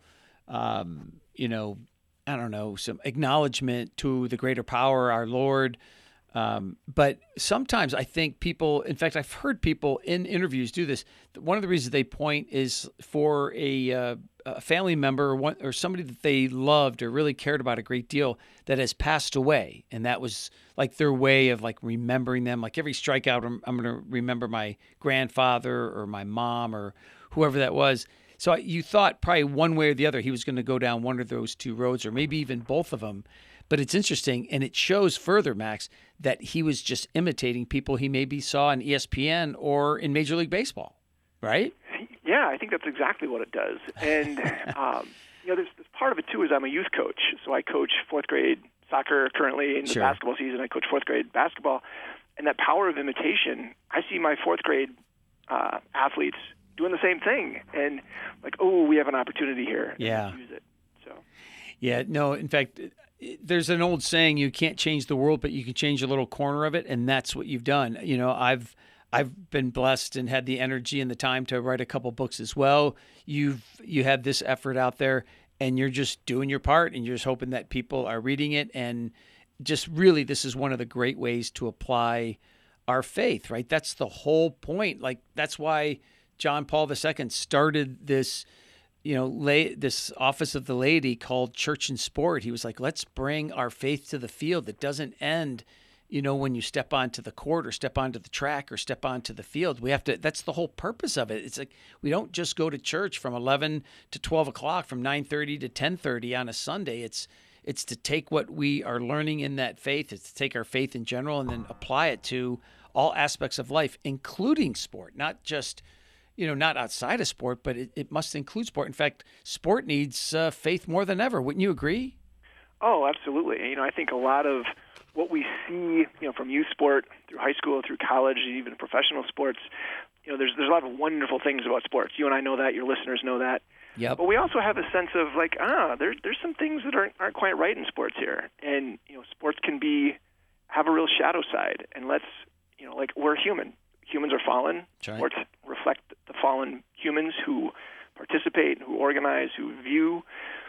um, you know, I don't know, some acknowledgement to the greater power, our Lord. Um, but sometimes I think people, in fact, I've heard people in interviews do this. One of the reasons they point is for a, uh, a family member or, one, or somebody that they loved or really cared about a great deal that has passed away. And that was like their way of like remembering them. Like every strikeout, I'm, I'm going to remember my grandfather or my mom or whoever that was. So you thought probably one way or the other he was going to go down one of those two roads or maybe even both of them. But it's interesting, and it shows further, Max, that he was just imitating people he maybe saw on E S P N or in Major League Baseball, right? Yeah, I think that's exactly what it does. And, um, you know, there's, there's part of it, too, is I'm a youth coach. So I coach fourth grade soccer currently in the Sure. basketball season. I coach fourth grade basketball. And that power of imitation, I see my fourth grade uh, athletes doing the same thing. And like, oh, we have an opportunity here. Yeah. Let's use it. So. Yeah, no, in fact, there's an old saying, you can't change the world, but you can change a little corner of it, and that's what you've done. You know, I've I've been blessed and had the energy and the time to write a couple books as well. You've you have this effort out there, and you're just doing your part, and you're just hoping that people are reading it. And just really, this is one of the great ways to apply our faith, right? That's the whole point. Like, that's why John Paul the Second started this, you know, lay, this office of the laity called Church and Sport. He was like, let's bring our faith to the field. It doesn't end, you know, when you step onto the court or step onto the track or step onto the field. We have to, that's the whole purpose of it. It's like, we don't just go to church from eleven to twelve o'clock, from nine thirty to ten thirty on a Sunday. It's, it's to take what we are learning in that faith. It's to take our faith in general and then apply it to all aspects of life, including sport, not just, you know, not outside of sport, but it, it must include sport. In fact, sport needs uh, faith more than ever. Wouldn't you agree? Oh, absolutely. You know, I think a lot of what we see, you know, from youth sport through high school, through college, and even professional sports, you know, there's there's a lot of wonderful things about sports. You and I know that. Your listeners know that. Yep. But we also have a sense of like, ah, there's there's some things that aren't aren't quite right in sports here, and you know, sports can be have a real shadow side. And let's, you know, like we're human. Humans are fallen. Right. Sports reflect the fallen humans who participate, who organize, who view.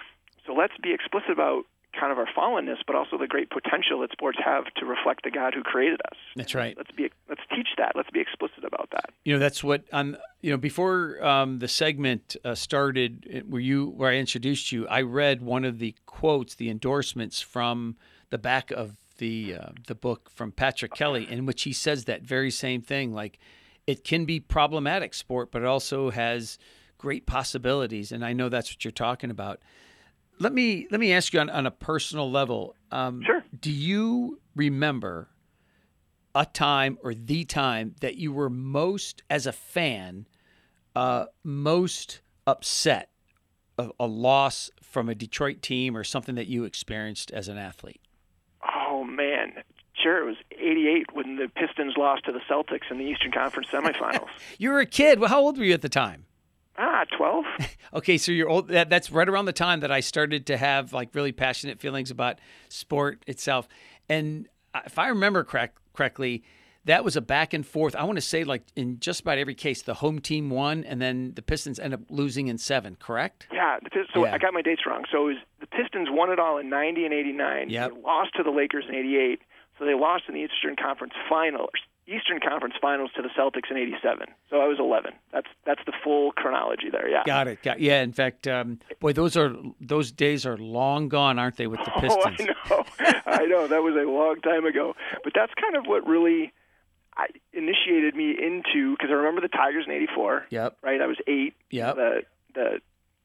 So let's be explicit about kind of our fallenness, but also the great potential that sports have to reflect the God who created us. That's right. Let's be let's teach that. Let's be explicit about that. You know, that's what on. You know, before um, the segment uh, started, where you where I introduced you, I read one of the quotes, the endorsements from the back of the uh, the book from Patrick Kelly, in which he says that very same thing. Like, it can be problematic sport, but it also has great possibilities, and I know that's what you're talking about. Let me let me ask you on, on a personal level. Um, sure. Do you remember a time or the time that you were most, as a fan, uh, most upset of a loss from a Detroit team or something that you experienced as an athlete? Oh, man. Sure, it was eighty-eight when the Pistons lost to the Celtics in the Eastern Conference semifinals. You were a kid. Well, how old were you at the time? Ah, twelve. Okay, so you're old. That, that's right around the time that I started to have like really passionate feelings about sport itself. And if I remember correct, correctly, that was a back and forth. I want to say like in just about every case, the home team won, and then the Pistons end up losing in seven. Correct? Yeah. The, so yeah. I got my dates wrong. So it was the Pistons won it all in ninety and eighty-nine. Yep. They lost to the Lakers in eighty-eight. So they lost in the Eastern Conference Finals. Eastern Conference Finals to the Celtics in eighty-seven. So I was eleven. That's that's the full chronology there. Yeah. Got it. Got, yeah. In fact, um, boy, those are those days are long gone, aren't they? With the Pistons. Oh, I know. I know. That was a long time ago. But that's kind of what really I, initiated me into, because I remember the Tigers in eighty-four. Yep. Right. I was eight. Yep. The the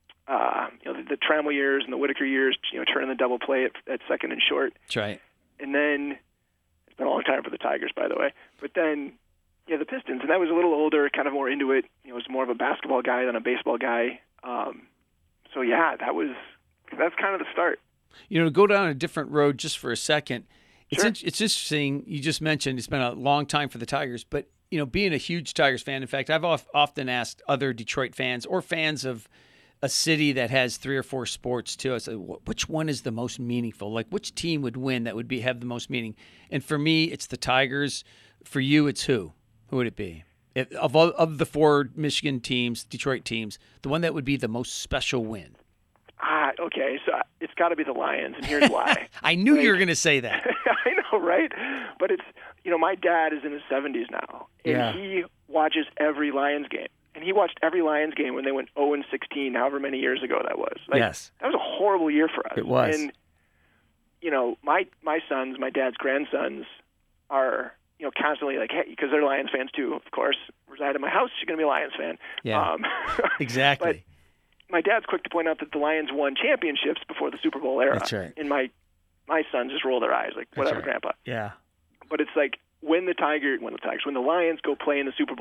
uh, you know the, the Trammell years and the Whitaker years. You know, turning the double play at, at second and short. That's right. And then. Been a long time for the Tigers, by the way. But then, yeah, the Pistons, and I was a little older, kind of more into it. You know, was more of a basketball guy than a baseball guy. Um, so yeah, that was that's kind of the start. You know, to go down a different road just for a second, it's sure. in, it's interesting. You just mentioned it's been a long time for the Tigers, but you know, being a huge Tigers fan. In fact, I've often asked other Detroit fans or fans of a city that has three or four sports too. I said, which one is the most meaningful? Like, which team would win that would be have the most meaning? And for me, it's the Tigers. For you, it's who? Who would it be? If, of all, of the four Michigan teams, Detroit teams, the one that would be the most special win? Ah, okay. So it's got to be the Lions, and here's why. I knew like, you were going to say that. I know, right? But it's, you know, my dad is in his seventies now, and yeah. he watches every Lions game. And he watched every Lions game when they went oh and sixteen, however many years ago that was. Like, yes. That was a horrible year for us. It was. And, you know, my my sons, my dad's grandsons are, you know, constantly like, hey, because they're Lions fans too, of course, reside in my house, you're going to be a Lions fan. Yeah, um, exactly. But my dad's quick to point out that the Lions won championships before the Super Bowl era. That's right. And my, my sons just roll their eyes like, whatever, right. Grandpa. Yeah. But it's like when the Tiger, when the Tigers, when the Lions go play in the Super Bowl,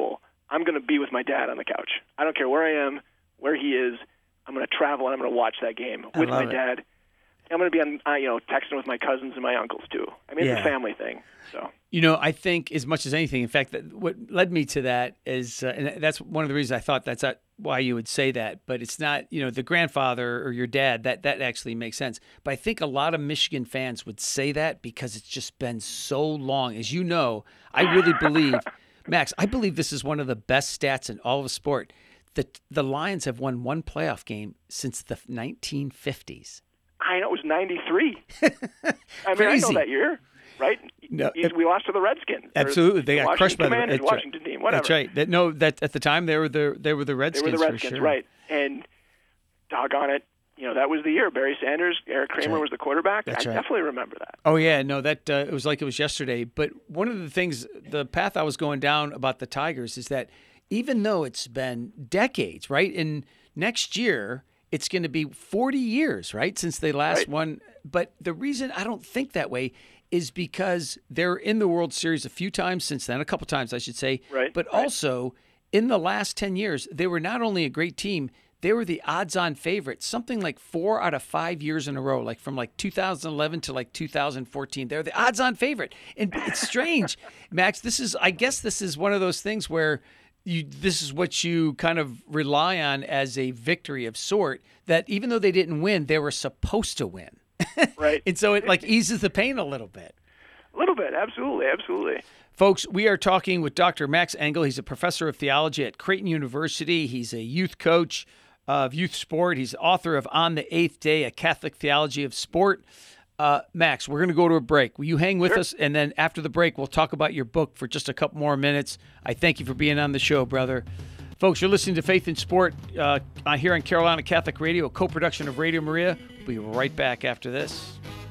I'm going to be with my dad on the couch. I don't care where I am, where he is. I'm going to travel and I'm going to watch that game I with my love it. dad. I'm going to be on, uh, you know, texting with my cousins and my uncles too. I mean, it's Yeah. a family thing. So. You know, I think as much as anything, in fact, that what led me to that is, uh, and that's one of the reasons I thought that's not why you would say that, but it's not, you know, the grandfather or your dad, that, that actually makes sense. But I think a lot of Michigan fans would say that because it's just been so long. As you know, I really believe, Max, I believe this is one of the best stats in all of sport. The, the Lions have won one playoff game since the nineteen fifties. I know it was ninety-three. I mean, Crazy. I know that year, right? No, You- we lost to the Redskins. or Absolutely, they the got crushed by the Commanders, that's right. Washington team. Whatever. That's right. That, no, that at the time they were the they were the They Redskins. were the Redskins, for sure. right? And doggone it, you know that was the year. Barry Sanders, Eric Kramer right. was the quarterback. That's I right. definitely remember that. Oh yeah, no, that uh, it was like it was yesterday. But one of the things, the path I was going down about the Tigers is that even though it's been decades, right? And next year it's going to be forty years, right, since they last Right. won. But the reason I don't think that way is because they're in the World Series a few times since then, a couple times I should say. Right, But right. also in the last ten years, they were not only a great team. They were the odds-on favorite, something like four out of five years in a row, like from like two thousand eleven to like two thousand fourteen. They're the odds-on favorite, and it's strange, Max. This is, I guess, this is one of those things where you, this is what you kind of rely on as a victory of sort. That even though they didn't win, they were supposed to win, Right. and so it like eases the pain a little bit. A little bit, absolutely, absolutely. Folks, we are talking with Doctor Max Engel. He's a professor of theology at Creighton University. He's a youth coach of youth sport. He's author of On the Eighth Day, A Catholic Theology of Sport. Uh, Max, we're going to go to a break. Will you hang with Sure. us? And then after the break, we'll talk about your book for just a couple more minutes. I thank you for being on the show, brother. Folks, you're listening to Faith in Sport uh, here on Carolina Catholic Radio, a co-production of Radio Maria. We'll be right back after this.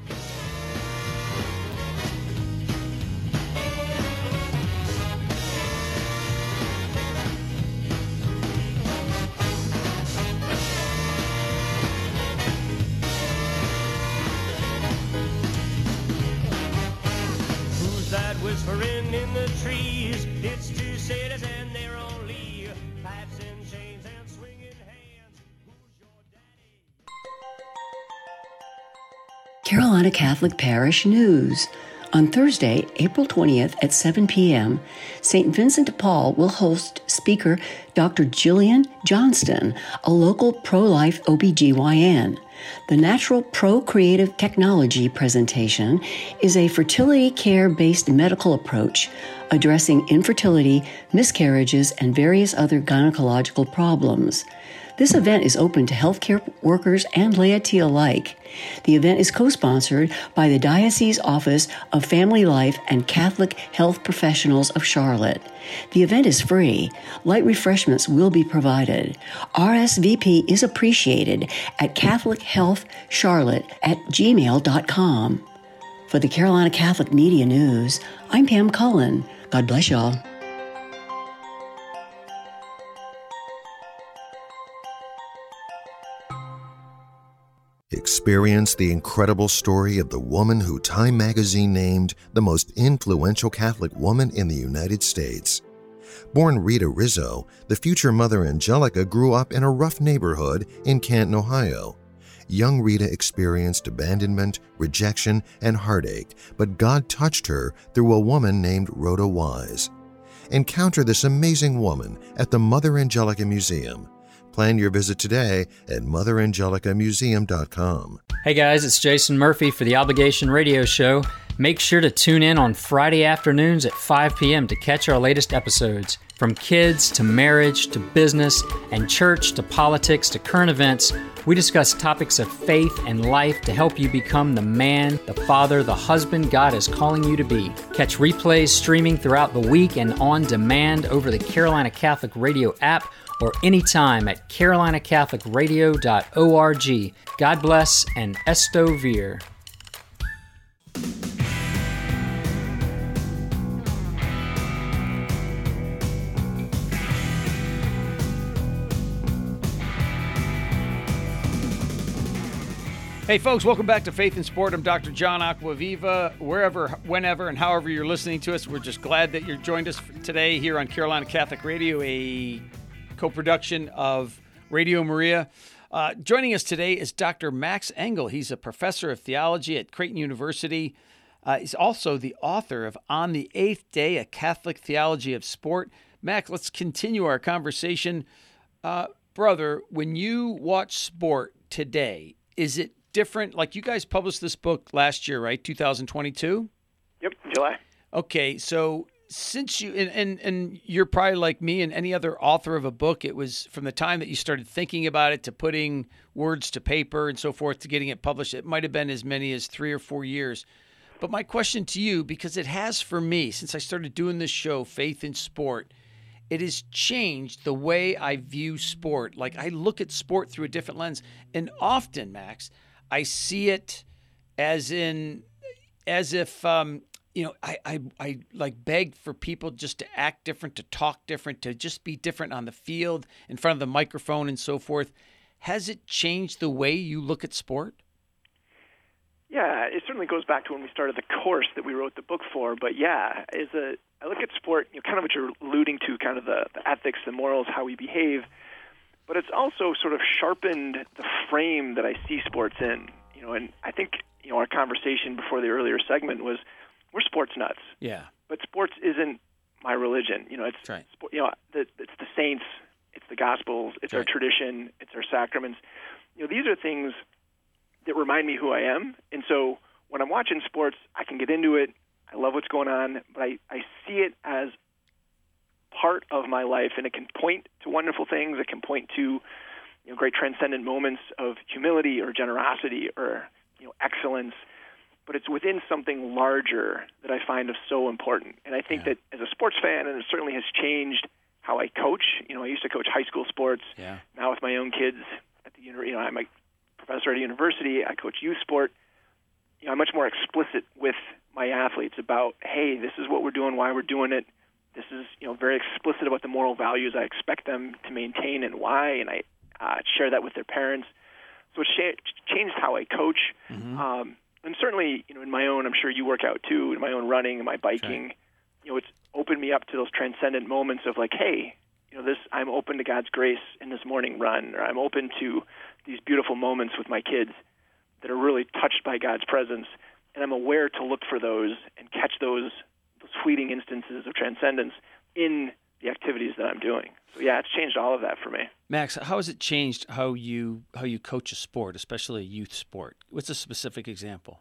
Who's that whispering in the trees? It's two cities and they're only pipes and chains and swinging hands. Carolina Catholic Parish News. On Thursday, April twentieth at seven p.m., Saint Vincent de Paul will host speaker Doctor Jillian Johnston, a local pro-life O B G Y N. The Natural Procreative Technology presentation is a fertility care-based medical approach addressing infertility, miscarriages, and various other gynecological problems. This event is open to healthcare workers and laity alike. The event is co-sponsored by the Diocese Office of Family Life and Catholic Health Professionals of Charlotte. The event is free. Light refreshments will be provided. R S V P is appreciated at catholic health charlotte at gmail dot com. For the Carolina Catholic Media News, I'm Pam Cullen. God bless y'all. Experience the incredible story of the woman who Time magazine named the most influential Catholic woman in the United States. Born Rita Rizzo, the future mother Angelica grew up in a rough neighborhood in Canton, Ohio. Young Rita experienced abandonment, rejection, and heartache, but God touched her through a woman named Rhoda Wise. Encounter this amazing woman at the Mother Angelica Museum. Plan your visit today at mother angelica museum dot com. Hey guys, it's Jason Murphy for the Obligation Radio Show. Make sure to tune in on Friday afternoons at five p.m. to catch our latest episodes. From kids to marriage to business and church to politics to current events, we discuss topics of faith and life to help you become the man, the father, the husband God is calling you to be. Catch replays streaming throughout the week and on demand over the Carolina Catholic Radio app or anytime at carolina catholic radio dot org. God bless and Esto Vir. Hey, folks, welcome back to Faith in Sport. I'm Doctor John Acquaviva. Wherever, whenever, and however you're listening to us, we're just glad that you're joined us today here on Carolina Catholic Radio, a co-production of Radio Maria. Uh, joining us today is Doctor Max Engel. He's a professor of theology at Creighton University. Uh, he's also the author of On the Eighth Day, A Catholic Theology of Sport. Max, let's continue our conversation. Uh, brother, when you watch sport today, is it different? Like, you guys published this book last year, right? two thousand twenty-two? Yep, July. Okay, so since you, and, and, and you're probably like me and any other author of a book, it was from the time that you started thinking about it to putting words to paper and so forth to getting it published, it might have been as many as three or four years. But my question to you, because it has for me, since I started doing this show, Faith in Sport, it has changed the way I view sport. Like, I look at sport through a different lens. And often, Max, I see it as in, as if, um, you know, I, I, I like beg for people just to act different, to talk different, to just be different on the field, in front of the microphone and so forth. Has it changed the way you look at sport? Yeah, it certainly goes back to when we started the course that we wrote the book for. But yeah, as a, I look at sport, you know, kind of what you're alluding to, kind of the, the ethics, the morals, how we behave. But it's also sort of sharpened the frame that I see sports in. You know, and I think, you know, our conversation before the earlier segment was, we're sports nuts. Yeah. But sports isn't my religion. You know, it's right. sport, you know, the, it's the saints, it's the Gospels, it's right. our tradition, it's our sacraments. You know, these are things that remind me who I am. And so when I'm watching sports, I can get into it. I love what's going on, but I, I see it as part of my life, and it can point to wonderful things. It can point to, you know, great transcendent moments of humility or generosity or, you know, excellence. But it's within something larger that I find is so important. And I think yeah. that as a sports fan, and it certainly has changed how I coach. You know, I used to coach high school sports. Yeah. Now with my own kids at the uni- you know, I'm a professor at a university. I coach youth sport. You know, I'm much more explicit with my athletes about, hey, this is what we're doing, why we're doing it. This is, you know, very explicit about the moral values I expect them to maintain and why, and I uh, share that with their parents. So it's sh- changed how I coach. Mm-hmm. Um, and certainly, you know, in my own, I'm sure you work out too, in my own running and my biking, right. you know, it's opened me up to those transcendent moments of like, hey, you know, this, I'm open to God's grace in this morning run, or I'm open to these beautiful moments with my kids that are really touched by God's presence. And I'm aware to look for those and catch those those fleeting instances of transcendence in the activities that I'm doing. So yeah, it's changed all of that for me. Max, how has it changed how you how you coach a sport, especially a youth sport? What's a specific example?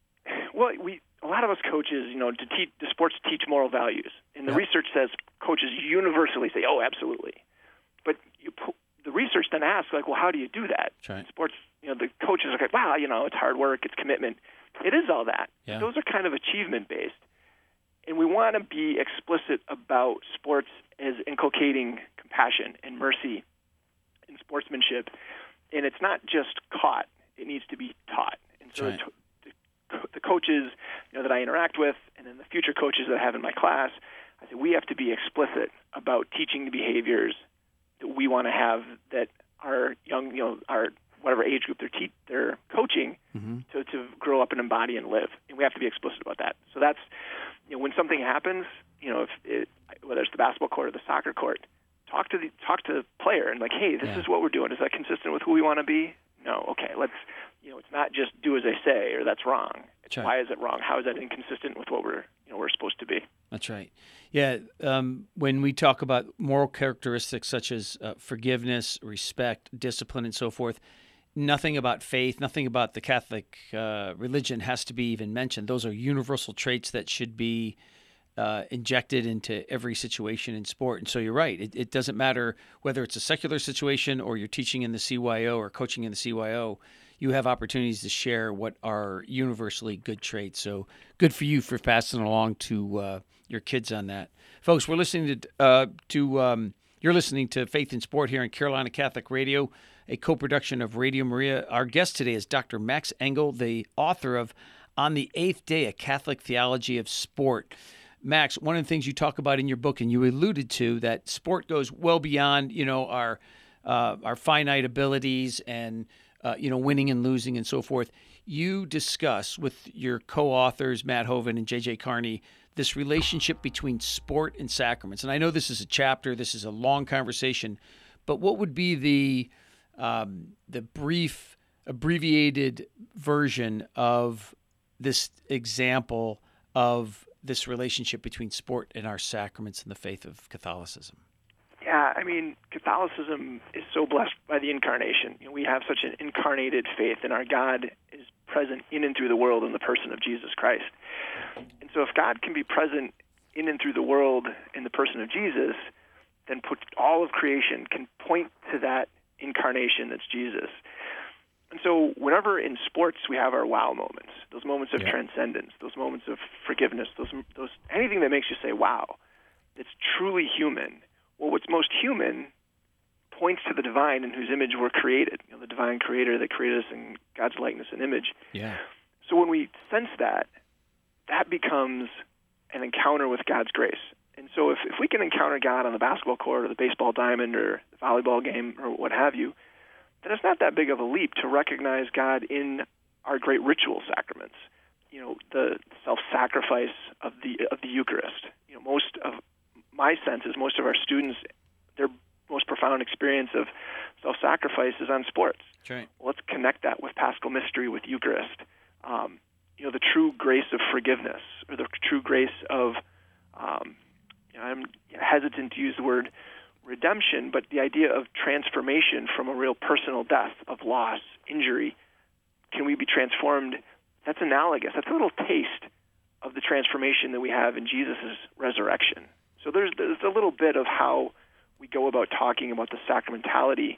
Well, we a lot of us coaches, you know, to teach the sports teach moral values, and the yep. research says coaches universally say, "Oh, absolutely." But you, the research then asks, like, "Well, how do you do that?" That's right. Sports, you know, the coaches are like, "Wow, you know, it's hard work, it's commitment." It is all that. Yeah. Those are kind of achievement based. And we want to be explicit about sports as inculcating compassion and mercy and sportsmanship. And it's not just caught, it needs to be taught. And so right. the, the coaches, you know, that I interact with, and then the future coaches that I have in my class, I say we have to be explicit about teaching the behaviors that we want to have, that our young, you know, our whatever age group they're, te- they're coaching mm-hmm. to, to grow up and embody and live. And we have to be explicit about that. So that's, you know, when something happens, you know, if it, whether it's the basketball court or the soccer court, talk to the talk to the player and like, hey, this yeah. is what we're doing. Is that consistent with who we want to be? No. Okay, let's, you know, it's not just do as I say or that's wrong. It's right. why is it wrong? How is that inconsistent with what we're, you know, we're supposed to be? That's right. Yeah. Um, when we talk about moral characteristics such as uh, forgiveness, respect, discipline, and so forth, nothing about faith, nothing about the Catholic uh, religion has to be even mentioned. Those are universal traits that should be uh, injected into every situation in sport. And so you're right. It, it doesn't matter whether it's a secular situation or you're teaching in the C Y O or coaching in the C Y O. You have opportunities to share what are universally good traits. So good for you for passing along to uh, your kids on that. Folks, we're listening to, uh, to um, you're listening to Faith in Sport here on Carolina Catholic Radio, a co-production of Radio Maria. Our guest today is Doctor Max Engel, the author of On the Eighth Day, A Catholic Theology of Sport. Max, one of the things you talk about in your book, and you alluded to, that sport goes well beyond, you know, our uh, our finite abilities and uh, you know, winning and losing and so forth. You discuss with your co-authors, Matt Hoven and J J Carney, this relationship between sport and sacraments. And I know this is a chapter, this is a long conversation, but what would be the um, the brief, abbreviated version of this example of this relationship between sport and our sacraments and the faith of Catholicism? Yeah, I mean, Catholicism is so blessed by the incarnation. You know, we have such an incarnated faith, and our God is present in and through the world in the person of Jesus Christ. And so if God can be present in and through the world in the person of Jesus, then put, all of creation can point to that incarnation that's Jesus. And so whenever in sports we have our wow moments, those moments of yeah. transcendence, those moments of forgiveness, those those anything that makes you say, wow, it's truly human. Well, what's most human points to the divine in whose image we're created, you know, the divine creator that created us in God's likeness and image. Yeah. So when we sense that, that becomes an encounter with God's grace. And so if, if we can encounter God on the basketball court or the baseball diamond or the volleyball game or what have you, then it's not that big of a leap to recognize God in our great ritual sacraments. You know, the self-sacrifice of the of the Eucharist. You know, most of my sense is most of our students, their most profound experience of self-sacrifice is on sports. That's right. Well, let's connect that with Paschal Mystery, with Eucharist. Um, you know, the true grace of forgiveness, or the true grace of, um, you know, I'm hesitant to use the word redemption, but the idea of transformation from a real personal death, of loss, injury. Can we be transformed? That's analogous. That's a little taste of the transformation that we have in Jesus' resurrection. So there's, there's a little bit of how we go about talking about the sacramentality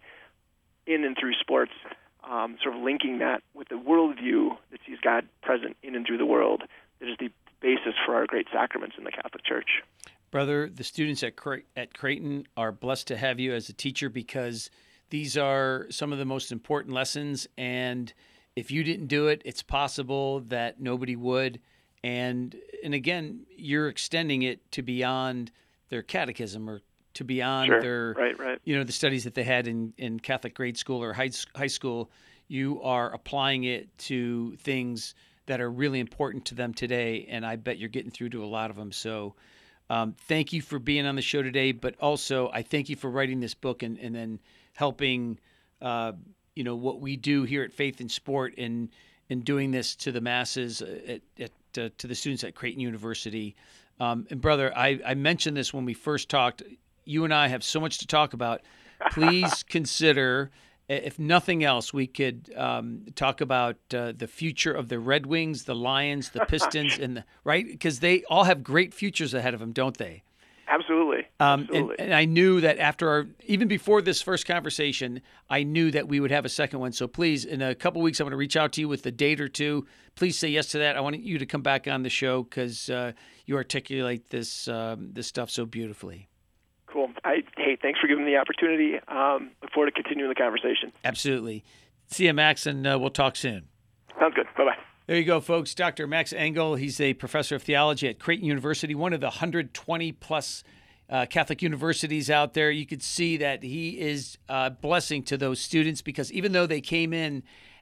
in and through sports, um, sort of linking that with the worldview that sees God present in and through the world, that is the basis for our great sacraments in the Catholic Church. Brother, the students at Cre- at Creighton are blessed to have you as a teacher, because these are some of the most important lessons, and if you didn't do it, it's possible that nobody would. And and again, you're extending it to beyond their catechism, or to beyond sure. their, right, right. you know, the studies that they had in, in Catholic grade school or high, high school. You are applying it to things that are really important to them today, and I bet you're getting through to a lot of them. So um, thank you for being on the show today, but also I thank you for writing this book and, and then helping, uh, you know, what we do here at Faith in Sport and, and doing this to the masses, at, at uh, to the students at Creighton University. Um, and brother, I, I mentioned this when we first talked. You and I have so much to talk about. Please consider, if nothing else, we could um, talk about uh, the future of the Red Wings, the Lions, the Pistons, and the, right? Because they all have great futures ahead of them, don't they? Absolutely. Um, Absolutely. And, and I knew that after our, even before this first conversation, I knew that we would have a second one. So please, in a couple of weeks, I'm going to reach out to you with a date or two. Please say yes to that. I want you to come back on the show because uh, you articulate this um, this stuff so beautifully. Cool. I, hey, thanks for giving me the opportunity. Um, look forward to continuing the conversation. Absolutely. See you, Max, and uh, we'll talk soon. Sounds good. Bye-bye. There you go, folks. Doctor Max Engel, he's a professor of theology at Creighton University, one of the one hundred twenty plus uh, Catholic universities out there. You could see that he is a blessing to those students, because even though they came in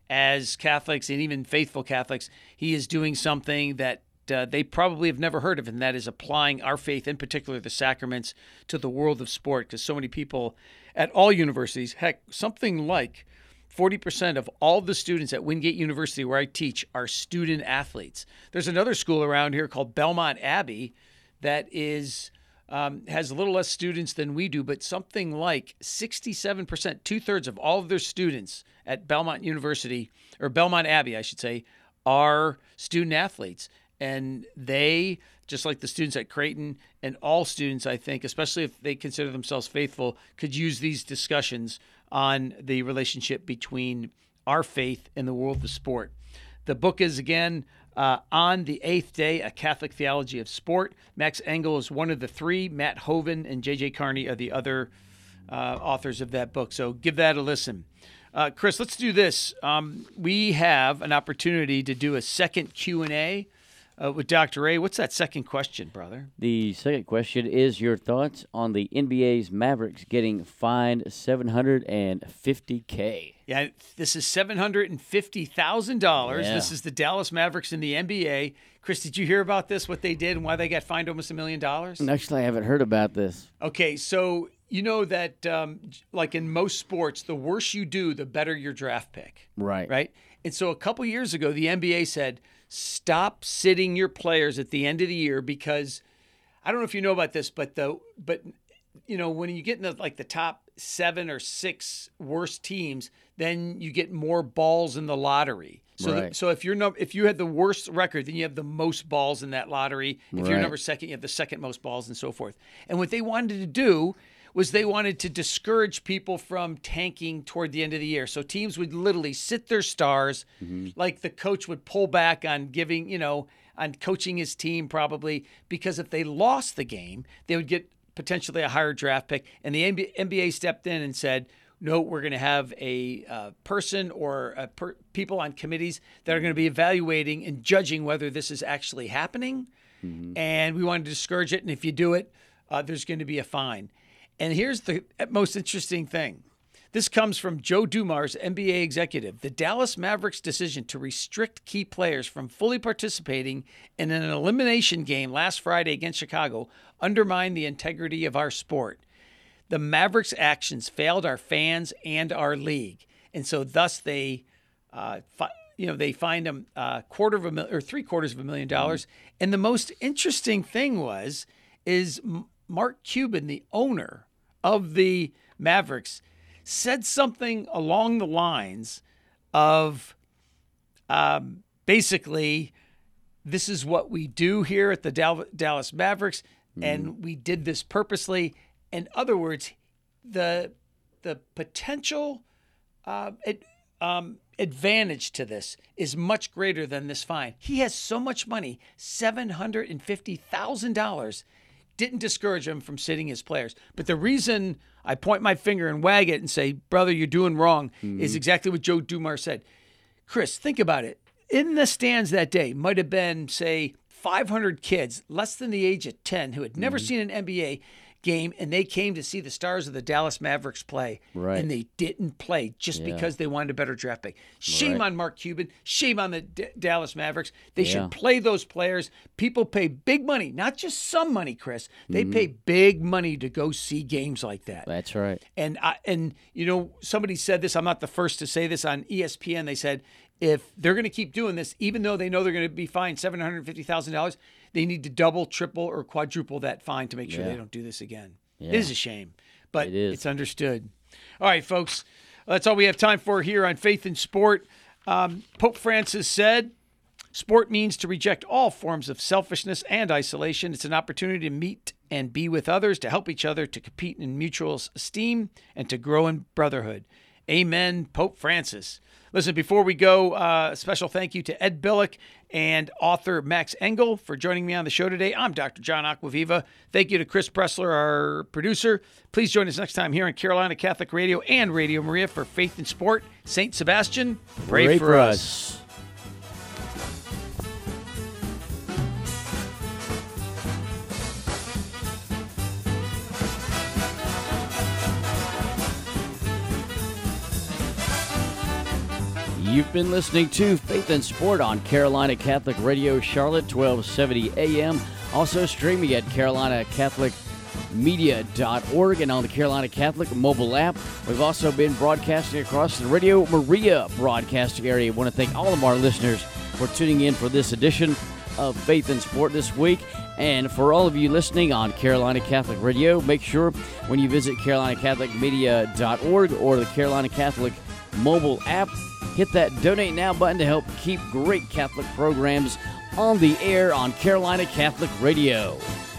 as Catholics and even faithful Catholics, he is doing something that uh, they probably have never heard of, and that is applying our faith, in particular the sacraments, to the world of sport, because so many people at all universities, heck, something like forty percent of all the students at Wingate University, where I teach, are student athletes. There's another school around here called Belmont Abbey that is um, has a little less students than we do, but something like sixty-seven percent, two-thirds of all of their students at Belmont University, or Belmont Abbey, I should say, are student athletes. And they, just like the students at Creighton and all students, I think, especially if they consider themselves faithful, could use these discussions on the relationship between our faith and the world of sport. The book is, again, uh, On the Eighth Day, A Catholic Theology of Sport. Max Engel is one of the three. Matt Hoven and J J Carney are the other uh, authors of that book. So give that a listen. Uh, Chris, let's do this. Um, we have an opportunity to do a second Q and A uh, with Doctor A. What's that second question, brother? The second question is your thoughts on the N B A's Mavericks getting fined seven hundred fifty K. Yeah, this is seven hundred fifty thousand dollars. Yeah. This is the Dallas Mavericks in the N B A. Chris, did you hear about this, what they did and why they got fined almost a million dollars? Actually, I haven't heard about this. Okay, so you know that um, like in most sports, the worse you do, the better your draft pick. Right. Right? And so a couple years ago, the N B A said, stop sitting your players at the end of the year because I don't know if you know about this, but the but you know when you get in the, like the top seven or six worst teams, then you get more balls in the lottery. So Right. the, so if you're no, if you had the worst record, then you have the most balls in that lottery. If you're Right. number second, you have the second most balls and so forth. And what they wanted to do was they wanted to discourage people from tanking toward the end of the year. So teams would literally sit their stars, like the coach would pull back on giving, you know, on coaching his team probably, because if they lost the game, they would get potentially a higher draft pick. And the N B A stepped in and said, no, we're going to have a uh, person or a per- people on committees that are going to be evaluating and judging whether this is actually happening. And we wanted to discourage it. And if you do it, uh, there's going to be a fine. And here's the most interesting thing. This comes from Joe Dumars, N B A executive. The Dallas Mavericks' decision to restrict key players from fully participating in an elimination game last Friday against Chicago undermined the integrity of our sport. The Mavericks' actions failed our fans and our league, and so thus they, uh, fi- you know, they fined them a quarter of a mil- or three quarters of a million dollars. And the most interesting thing was, is Mark Cuban, the owner of the Mavericks, said something along the lines of um, basically, this is what we do here at the Dal- Dallas Mavericks, mm. and we did this purposely. In other words, the the potential uh, it, um, advantage to this is much greater than this fine. He has so much money, seven hundred fifty thousand dollars, didn't discourage him from sitting his players. But the reason I point my finger and wag it and say, brother, you're doing wrong, mm-hmm. is exactly what Joe Dumars said. Chris, think about it. In the stands that day might have been, say, five hundred kids, less than the age of ten, who had never mm-hmm. seen an N B A game, and they came to see the stars of the Dallas Mavericks play, right. and they didn't play just yeah. because they wanted a better draft pick. Shame right. on Mark Cuban. Shame on the D- Dallas Mavericks. They yeah. should play those players. People pay big money, not just some money, Chris. They mm-hmm. pay big money to go see games like that. That's right. And I, and you know, somebody said this. I'm not the first to say this on E S P N. They said if they're going to keep doing this, even though they know they're going to be fined seven hundred fifty thousand dollars, they need to double, triple, or quadruple that fine to make sure yeah. they don't do this again. Yeah. It is a shame, but it is. It's understood. All right, folks, that's all we have time for here on Faith in Sport. Um, Pope Francis said, sport means to reject all forms of selfishness and isolation. It's an opportunity to meet and be with others, to help each other, to compete in mutual esteem, and to grow in brotherhood. Amen, Pope Francis. Listen, before we go, uh, a special thank you to Ed Billick and author Max Engel for joining me on the show today. I'm Doctor John Acquaviva. Thank you to Chris Pressler, our producer. Please join us next time here on Carolina Catholic Radio and Radio Maria for Faith in Sport. Saint Sebastian, pray, pray for, for us. us. You've been listening to Faith in Sport on Carolina Catholic Radio Charlotte, twelve seventy A M. Also streaming at carolina catholic media dot org and on the Carolina Catholic mobile app. We've also been broadcasting across the Radio Maria broadcasting area. I want to thank all of our listeners for tuning in for this edition of Faith in Sport this week. And for all of you listening on Carolina Catholic Radio, make sure when you visit carolina catholic media dot org or the Carolina Catholic mobile app, hit that Donate Now button to help keep great Catholic programs on the air on Carolina Catholic Radio.